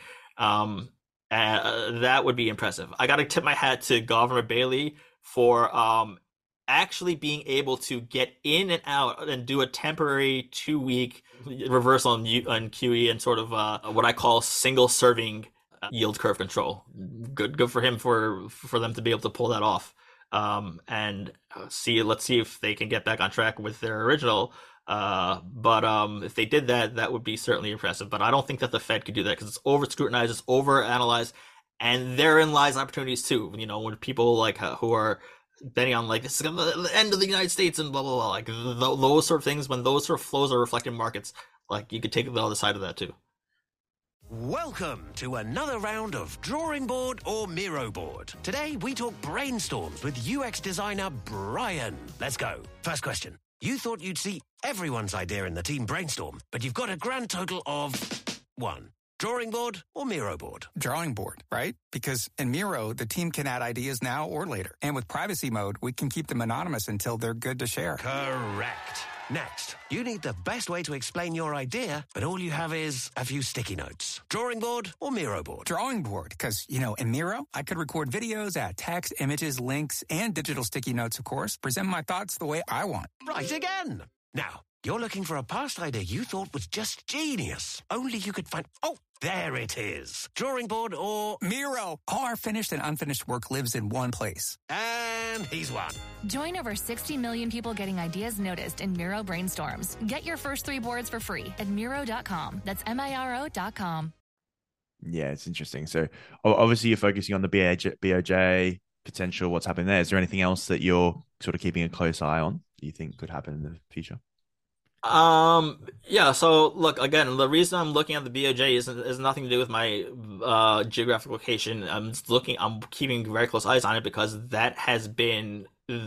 That would be impressive. I got to tip my hat to Governor Bailey for actually being able to get in and out and do a temporary 2-week reversal on QE and sort of what I call single serving yield curve control. Good for him for them to be able to pull that off. And let's see if they can get back on track with their original. But if they did that, that would be certainly impressive. But I don't think that the Fed could do that because it's over scrutinized, it's over analyzed, and therein lies opportunities too. You know, when people like who are betting on like this is the end of the United States and blah blah blah, like those sort of things, when those sort of flows are reflected in markets, like you could take the other side of that too. Welcome to another round of Drawing Board or Miro Board. Today we talk brainstorms with UX designer Brian. Let's go. First question. You thought you'd see everyone's idea in the team brainstorm, but you've got a grand total of 1. Drawing board or Miro board? Drawing board, right? Because in Miro, the team can add ideas now or later. And with privacy mode, we can keep them anonymous until they're good to share. Correct. Next, you need the best way to explain your idea, but all you have is a few sticky notes. Drawing board or Miro board? Drawing board, because, you know, in Miro, I could record videos, add text, images, links, and digital sticky notes, of course, present my thoughts the way I want. Right again. Now, you're looking for a past idea you thought was just genius. Only you could find... Oh, there it is. Drawing board or... Miro. All our finished and unfinished work lives in one place. And he's won. Join over 60 million people getting ideas noticed in Miro Brainstorms. Get your first 3 boards for free at Miro.com. That's Miro.com. Yeah, it's interesting. So obviously you're focusing on the BOJ potential, what's happening there. Is there anything else that you're sort of keeping a close eye on that you think could happen in the future? Yeah, so look, again, the reason I'm looking at the BOJ is nothing to do with my geographic location. I'm keeping very close eyes on it because that has been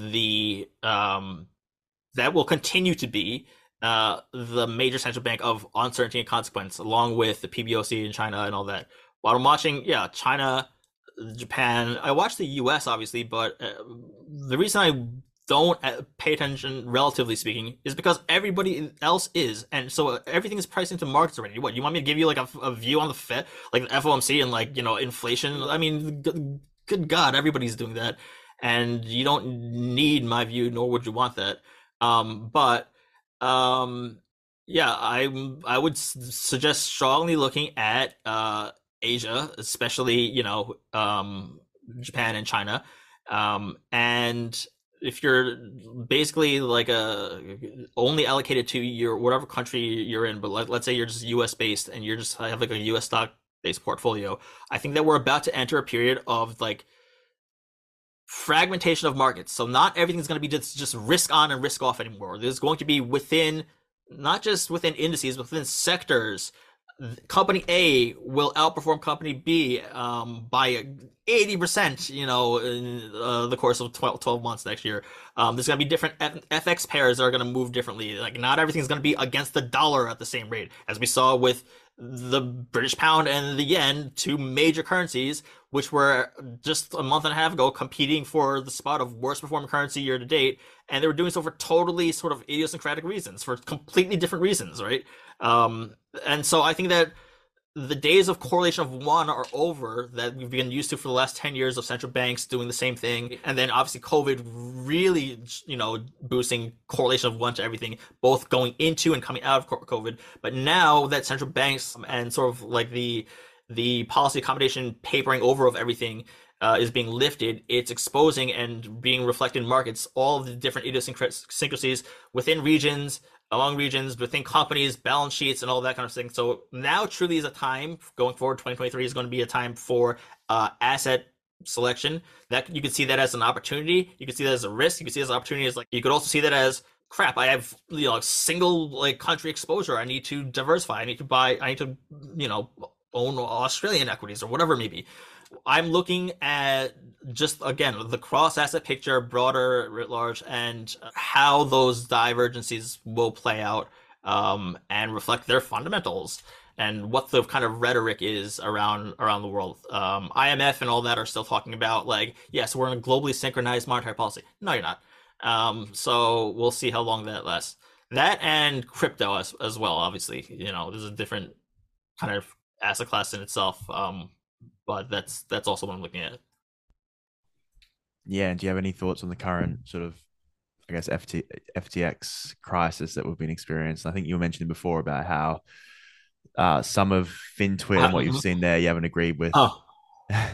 that will continue to be the major central bank of uncertainty and consequence, along with the PBOC in China and all that. While I'm watching, yeah, China, Japan, I watch the US obviously, but the reason I don't pay attention, relatively speaking, is because everybody else is, and so everything is priced into markets already. What, you want me to give you like a view on the Fed, like the FOMC and like, inflation? I mean, good God, everybody's doing that, and you don't need my view, nor would you want that. But yeah, I would suggest strongly looking at Asia, especially Japan and China, and if you're basically like only allocated to your whatever country you're in, but let's say you're just US based and you're just have like a US stock based portfolio, I think that we're about to enter a period of like fragmentation of markets. So not everything's going to be just risk on and risk off anymore. There's going to be not just within indices, but within sectors. Company A will outperform company B by 80%, in the course of 12 months next year. There's going to be different FX pairs that are going to move differently. Like, not everything's going to be against the dollar at the same rate, as we saw with the British pound and the yen, two major currencies, which were just a month and a half ago competing for the spot of worst performing currency year to date. And they were doing so for totally sort of idiosyncratic reasons, for completely different reasons, right? And so I think that the days of correlation of one are over, that we've been used to for the last 10 years of central banks doing the same thing. And then obviously COVID really, boosting correlation of one to everything, both going into and coming out of COVID. But now that central banks and sort of like the policy accommodation papering over of everything is being lifted, it's exposing and being reflected in markets all of the different idiosyncrasies within regions, among regions, within companies, balance sheets, and all that kind of thing. So now truly is a time going forward. 2023 is going to be a time for asset selection. That you could see that as an opportunity. You could see that as a risk. You could see it as an opportunity. As like, you could also see that as crap. I have single like country exposure. I need to diversify. I need to own Australian equities or whatever it may be. I'm looking at just, again, the cross-asset picture, broader, writ large, and how those divergencies will play out and reflect their fundamentals and what the kind of rhetoric is around the world. IMF and all that are still talking about, like, yes, we're in a globally synchronized monetary policy. No, you're not. So we'll see how long that lasts. That and crypto as well, obviously. There's a different kind of asset class in itself. But that's also what I'm looking at. Yeah, and do you have any thoughts on the current sort of, I guess, FTX crisis that we've been experiencing? I think you were mentioning before about how some of FinTwit and what you've seen there, you haven't agreed with. Oh. I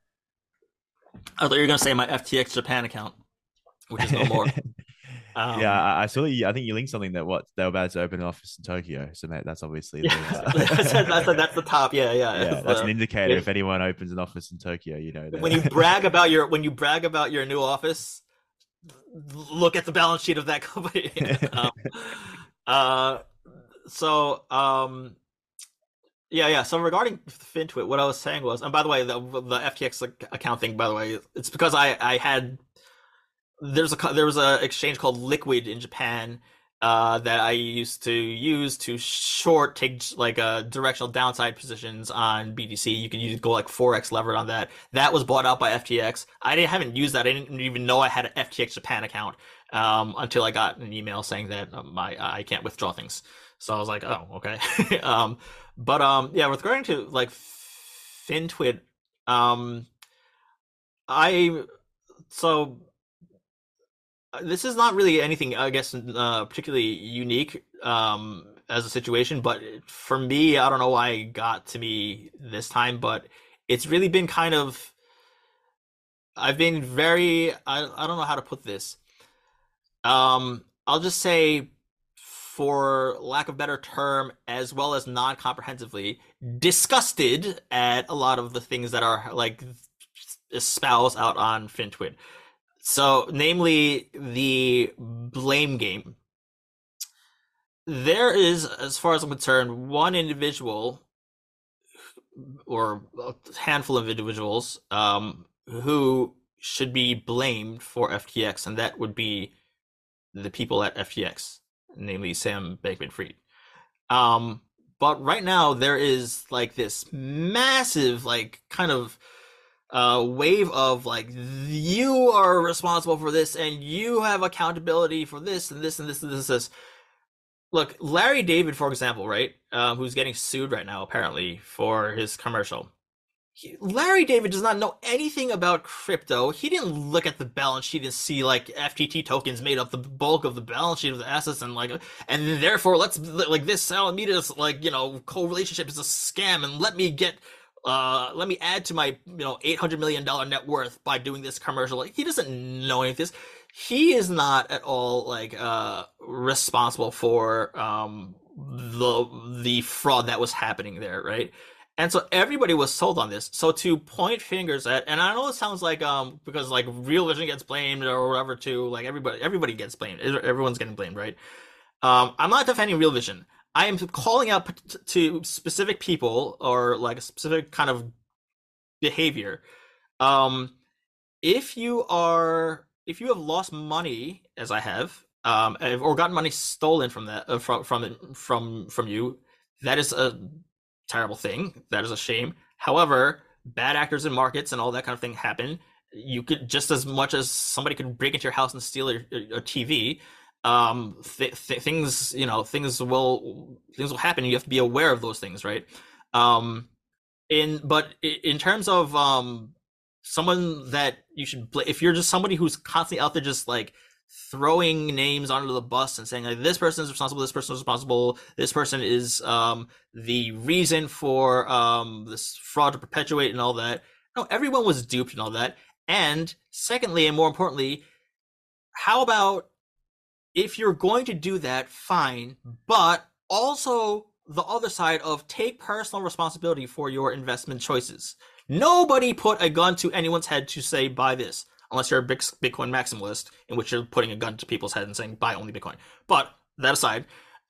thought you were going to say my FTX Japan account, which is no more. Yeah, I saw you. I think you linked something that they were about to open an office in Tokyo. So that's obviously that's the top. Yeah. That's an indicator. If anyone opens an office in Tokyo, when you brag about your new office, look at the balance sheet of that company. Yeah. So regarding FinTwit, what I was saying was, and by the way, the FTX account thing, by the way, it's because I had. There was a exchange called Liquid in Japan that I used to use to take like directional downside positions on BTC. You could go like 4x levered on that. That was bought out by FTX. I haven't used that. I didn't even know I had an FTX Japan account until I got an email saying that I can't withdraw things. So I was like, oh, okay. Yeah, with regarding to like FinTwit, this is not really anything, I guess, particularly unique as a situation, but for me, I don't know why it got to me this time, but it's really been kind of, I've been very, I don't know how to put this. I'll just say for lack of better term, as well as non-comprehensively, disgusted at a lot of the things that are like espoused out on FinTwit. So, namely, the blame game. There is, as far as I'm concerned, one individual or a handful of individuals who should be blamed for FTX, and that would be the people at FTX, namely Sam Bankman-Fried. But right now there is like this massive, like, kind of wave of like, you are responsible for this, and you have accountability for this and this and this and this. Look, Larry David, for example, right, who's getting sued right now apparently for his commercial. Larry David does not know anything about crypto. He didn't look at the balance sheet and see like FTT tokens made up the bulk of the balance sheet of the assets, and like, and therefore let's like this Alameda's like, you know, co-relationship is a scam, and let me add to my, you know, $800 million net worth by doing this commercial. Like, he doesn't know any of this. He is not at all like responsible for the fraud that was happening there, right? And so everybody was sold on this. So to point fingers at, and I know it sounds like because like Real Vision gets blamed or whatever too, like everybody gets blamed. Everyone's getting blamed, right? I'm not defending Real Vision. I am calling out to specific people or like a specific kind of behavior. If you have lost money, as I have, or gotten money stolen from that from you, that is a terrible thing. That is a shame. However, bad actors in markets and all that kind of thing happen. You could, just as much as somebody could break into your house and steal your TV, things will happen. You have to be aware of those things, right? But in terms of someone that you should if you're just somebody who's constantly out there just like throwing names onto the bus and saying like, this person is responsible, this person is responsible, this person is the reason for this fraud to perpetuate and all that. No, everyone was duped and all that. And secondly, and more importantly, how about, if you're going to do that, fine, but also the other side of take personal responsibility for your investment choices. Nobody put a gun to anyone's head to say buy this, unless you're a big Bitcoin maximalist, in which you're putting a gun to people's head and saying buy only Bitcoin. But that aside,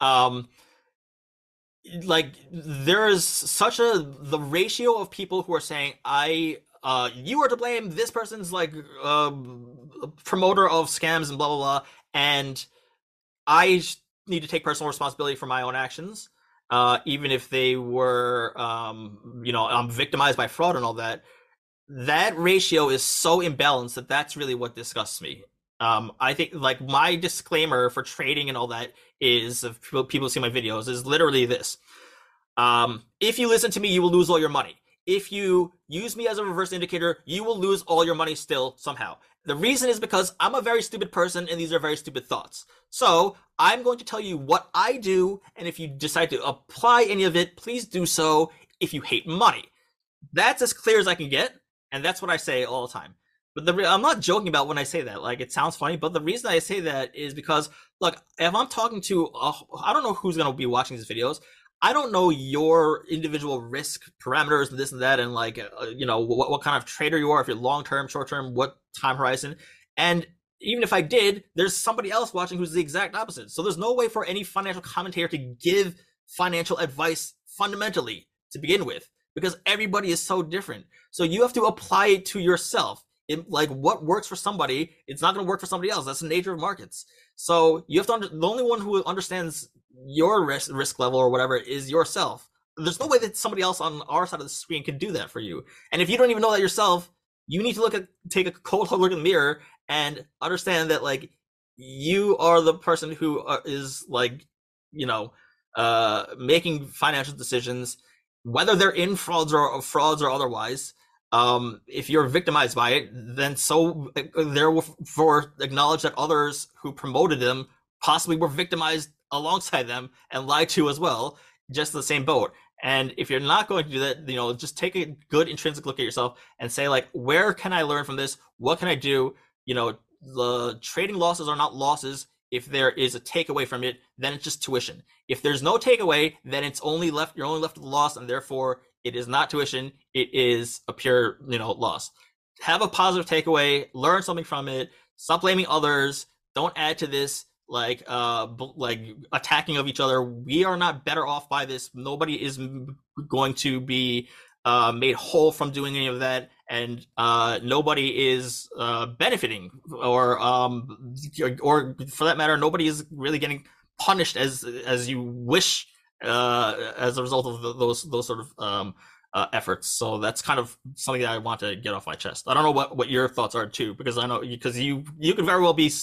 like, there is the ratio of people who are saying you are to blame, this person's like promoter of scams and blah blah blah, and I need to take personal responsibility for my own actions, even if they were I'm victimized by fraud and all that. That ratio is so imbalanced that's really what disgusts me. I think like my disclaimer for trading and all that is, if people see my videos, is literally this. If you listen to me, you will lose all your money. If you use me as a reverse indicator, you will lose all your money still somehow. The reason is because I'm a very stupid person and these are very stupid thoughts. So I'm going to tell you what I do, and if you decide to apply any of it, please do so if you hate money. That's as clear as I can get, and that's what I say all the time. But I'm not joking about when I say that. Like, it sounds funny, but the reason I say that is because, look, if I'm talking to, I don't know who's going to be watching these videos. I don't know your individual risk parameters and this and that, and like, what kind of trader you are, if you're long-term, short-term, what time horizon. And even if I did, there's somebody else watching who's the exact opposite. So there's no way for any financial commentator to give financial advice fundamentally to begin with, because everybody is so different. So you have to apply it to yourself. Like, what works for somebody, it's not going to work for somebody else. That's the nature of markets. So you have to the only one who understands your risk level or whatever is yourself. There's no way that somebody else on our side of the screen can do that for you. And if you don't even know that yourself, you need to take a cold hard look in the mirror and understand that, like, you are the person who is like, making financial decisions, whether they're in frauds or otherwise. If you're victimized by it, then so therefore acknowledge that others who promoted them possibly were victimized alongside them and lied to as well, just in the same boat. And if you're not going to do that, just take a good intrinsic look at yourself and say, like, where can I learn from this? What can I do? The trading losses are not losses If there is a takeaway from it, then it's just tuition. If there's no takeaway, then you're only left with the loss, and therefore it is not tuition. It is a pure, loss. Have a positive takeaway, learn something from it, stop blaming others, don't add to this like attacking of each other. We are not better off by this. Nobody is going to be made whole from doing any of that, and nobody is benefiting, or for that matter, nobody is really getting punished as you wish as a result of those sort of efforts. So that's kind of something that I want to get off my chest. I don't know what your thoughts are too, because I know you could very well be,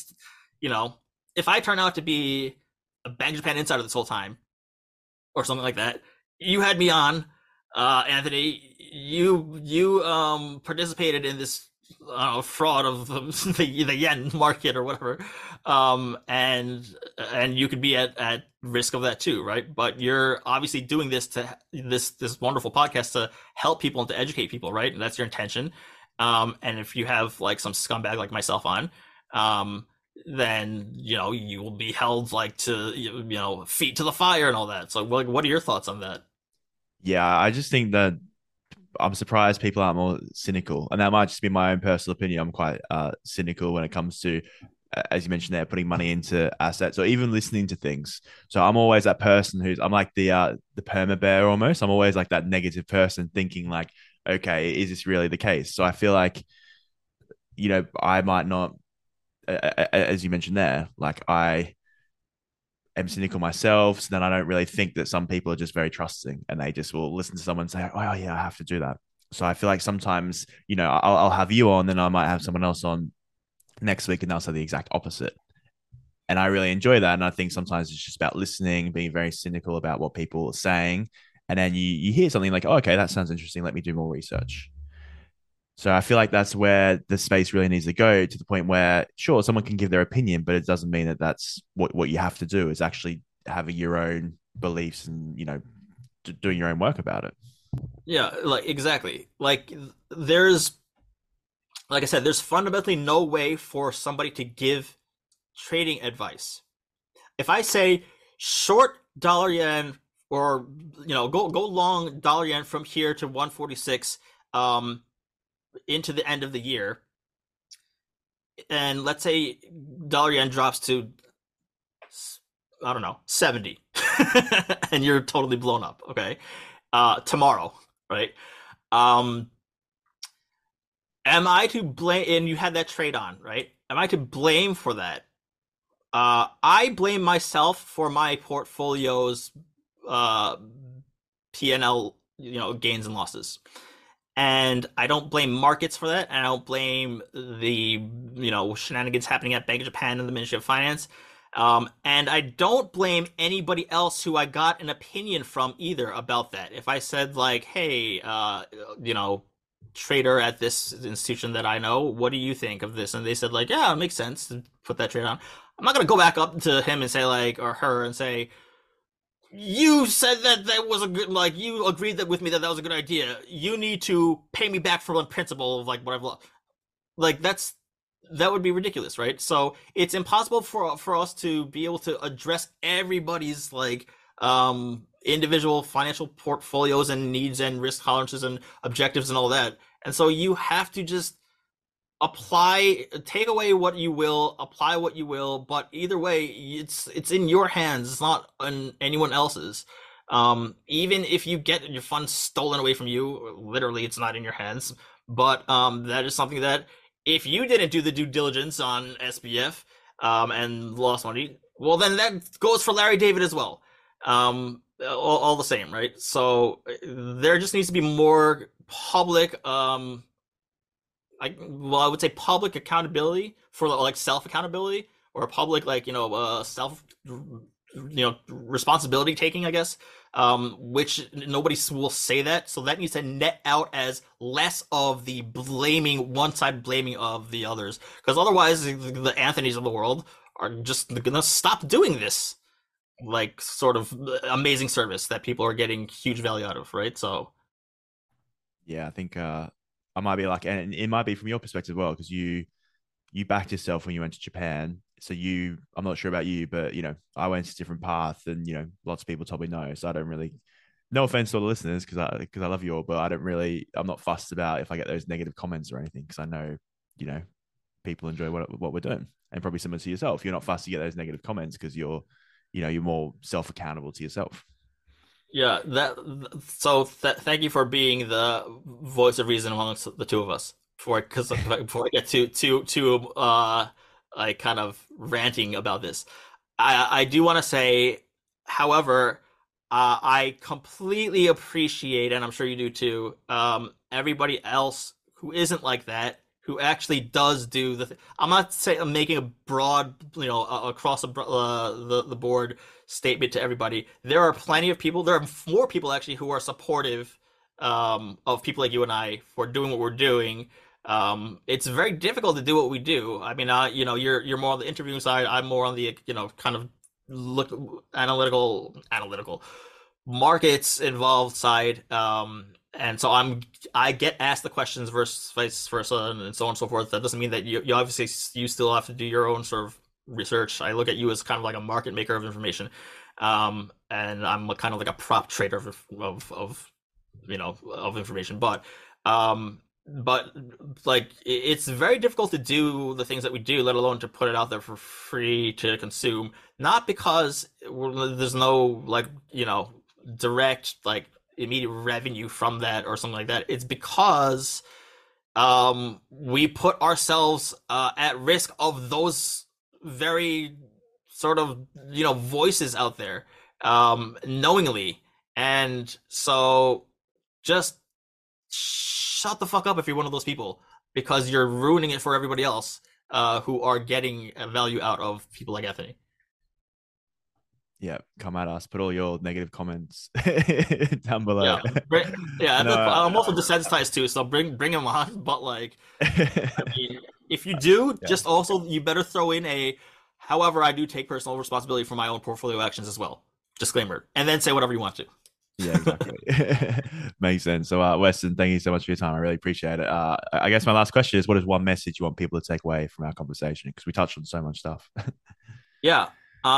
if I turn out to be a Bank of Japan insider this whole time or something like that, you had me on, Anthony, you participated in this fraud of the yen market or whatever, and you could be at risk of that too, right? But you're obviously doing this to this wonderful podcast to help people and to educate people, right? And that's your intention. And if you have like some scumbag like myself on, then you will be held like to feet to the fire and all that. So what are your thoughts on that? Yeah, I just think that I'm surprised people aren't more cynical, and that might just be my own personal opinion. I'm quite cynical when it comes to, as you mentioned there, putting money into assets or even listening to things. So I'm always that person I'm like the perma bear almost. I'm always like that negative person thinking like, okay, is this really the case? So I feel like, I might not, as you mentioned there, like I am cynical myself, so then I don't really think that some people are just very trusting and they just will listen to someone and say, oh yeah, I have to do that. So I feel like sometimes, I'll have you on, then I might have someone else on next week and they'll say the exact opposite. And I really enjoy that. And I think sometimes it's just about listening, being very cynical about what people are saying. And then you hear something like, oh, okay, that sounds interesting. Let me do more research. So I feel like that's where the space really needs to go, to the point where, sure, someone can give their opinion, but it doesn't mean that that's what you have to do, is actually having your own beliefs and, doing your own work about it. Yeah, like exactly. Like there's, like I said, there's fundamentally no way for somebody to give trading advice. If I say short dollar yen, or go long dollar yen from here to 146, into the end of the year, and let's say dollar yen drops to, I don't know, 70, and you're totally blown up, okay, tomorrow, right? Am I to blame? And you had that trade on, right? Am I to blame for that? I blame myself for my portfolio's P&L, gains and losses. And I don't blame markets for that. And I don't blame the, shenanigans happening at Bank of Japan and the Ministry of Finance. And I don't blame anybody else who I got an opinion from either about that. If I said like, hey, trader at this institution that I know, what do you think of this? And they said like, yeah, it makes sense to put that trade on. I'm not going to go back up to him and say like, or her and say, you said that was a good, like, you agreed with me that was a good idea. You need to pay me back for one principle of like what I've lost. Like that would be ridiculous, right? So it's impossible for us to be able to address everybody's like individual financial portfolios and needs and risk tolerances and objectives and all that. And so you have to just take away what you will, apply what you will, but either way, it's in your hands. It's not on anyone else's. Even if you get your funds stolen away from you, literally, it's not in your hands. But that is something that if you didn't do the due diligence on SBF and lost money, well, then that goes for Larry David as well. All the same, right? So there just needs to be more public. I would say public accountability for like self accountability, or public self responsibility taking, I guess. Which nobody will say that, so that needs to net out as less of the one side blaming of the others, because otherwise the Anthonys of the world are just gonna stop doing this like sort of amazing service that people are getting huge value out of, right? So yeah, I think I might be like, and it might be from your perspective as well, because you backed yourself when you went to Japan, so I'm not sure about you, but I went a different path, and lots of people told me no. So I don't really, no offense to all the listeners, because I love you all, but I'm not fussed about if I get those negative comments or anything, because I know, people enjoy what we're doing, and probably similar to yourself, you're not fussed to get those negative comments because you're more self accountable to yourself. Yeah, thank you for being the voice of reason amongst the two of us. Before I get to like kind of ranting about this, I do want to say, however, I completely appreciate, and I'm sure you do too, everybody else who isn't like that, who actually does do I'm not saying I'm making a broad, across the board statement to everybody. There are plenty of people. There are more people actually who are supportive of people like you and I for doing what we're doing. It's very difficult to do what we do. I mean, you're more on the interviewing side. I'm more on the kind of analytical markets involved side. And so I get asked the questions versus vice versa, and so on and so forth. That doesn't mean that you obviously you still have to do your own sort of research. I look at you as kind of like a market maker of information, and I'm kind of like a prop trader of information. But like it's very difficult to do the things that we do, let alone to put it out there for free to consume. Not because there's no direct immediate revenue from that or something like that. It's because we put ourselves at risk of those very sort of voices out there knowingly, and so just shut the fuck up if you're one of those people, because you're ruining it for everybody else who are getting value out of people like Anthony. Yeah, come at us. Put all your negative comments down below. I'm also desensitized too, so bring them on. But I mean, if you do, just also you better throw in however, I do take personal responsibility for my own portfolio actions as well. Disclaimer, and then say whatever you want to. Yeah, exactly. Makes sense. So, Weston, thank you so much for your time. I really appreciate it. I guess my last question is, what is one message you want people to take away from our conversation? Because we touched on so much stuff. Yeah.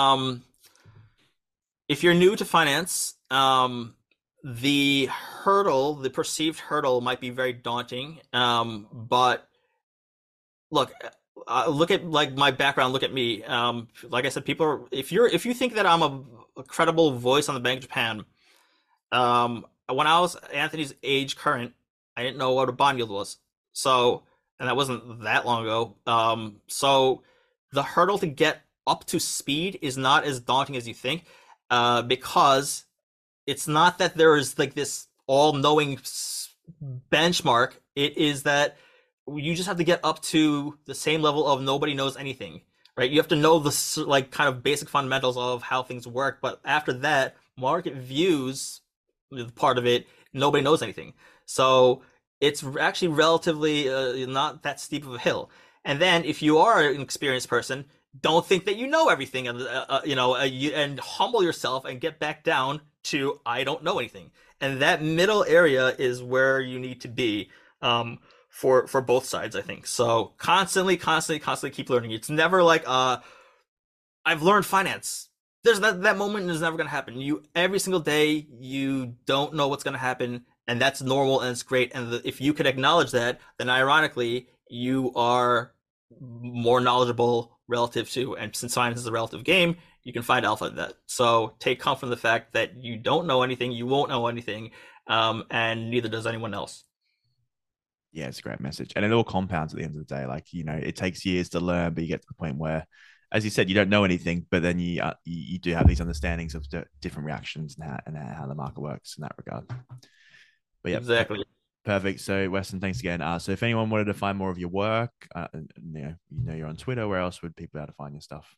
If you're new to finance, the perceived hurdle might be very daunting. But look at my background. Look at me. Like I said, if you think that I'm a credible voice on the Bank of Japan, when I was Anthony's age current, I didn't know what a bond yield was. So, and that wasn't that long ago. So the hurdle to get up to speed is not as daunting as you think. Because it's not that there is this all-knowing benchmark. It is that you just have to get up to the same level of nobody knows anything, right? You have to know the kind of basic fundamentals of how things work. But after that, market views, part of it, nobody knows anything. So it's actually relatively not that steep of a hill. And then if you are an experienced person, don't think that you know everything, and and humble yourself and get back down to I don't know anything. And that middle area is where you need to be for both sides, I think. So constantly keep learning. It's never like I've learned finance. There's that moment is never going to happen. Every single day you don't know what's going to happen, and that's normal and it's great. And if you could acknowledge that, then ironically you are more knowledgeable relative to, and since finance is a relative game, you can find alpha in that. So take comfort in the fact that you don't know anything, you won't know anything, and neither does anyone else. Yeah, it's a great message. And it all compounds at the end of the day. It takes years to learn, but you get to the point where, as you said, you don't know anything, but then you do have these understandings of different reactions and how the market works in that regard. But yeah, exactly. Perfect. So, Weston, thanks again. So, if anyone wanted to find more of your work, you're on Twitter. Where else would people be able to find your stuff?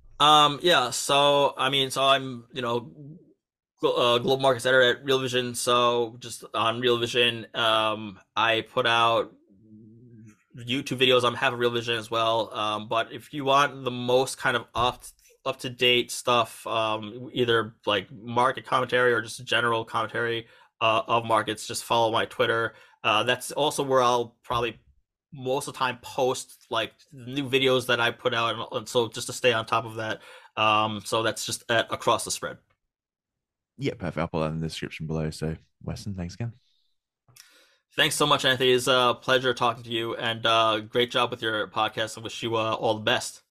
So I'm global markets editor at Real Vision. So just on Real Vision, I put out YouTube videos. I have a Real Vision as well. But if you want the most kind of up to date stuff, either like market commentary or just general commentary of markets, just follow my Twitter. That's also where I'll probably most of the time post like new videos that I put out, and so just to stay on top of that. So that's just across the spread. Yeah, perfect. I'll put that in the description below. So Weston, thanks again. Thanks so much, Anthony. It's a pleasure talking to you, and great job with your podcast. I wish you all the best.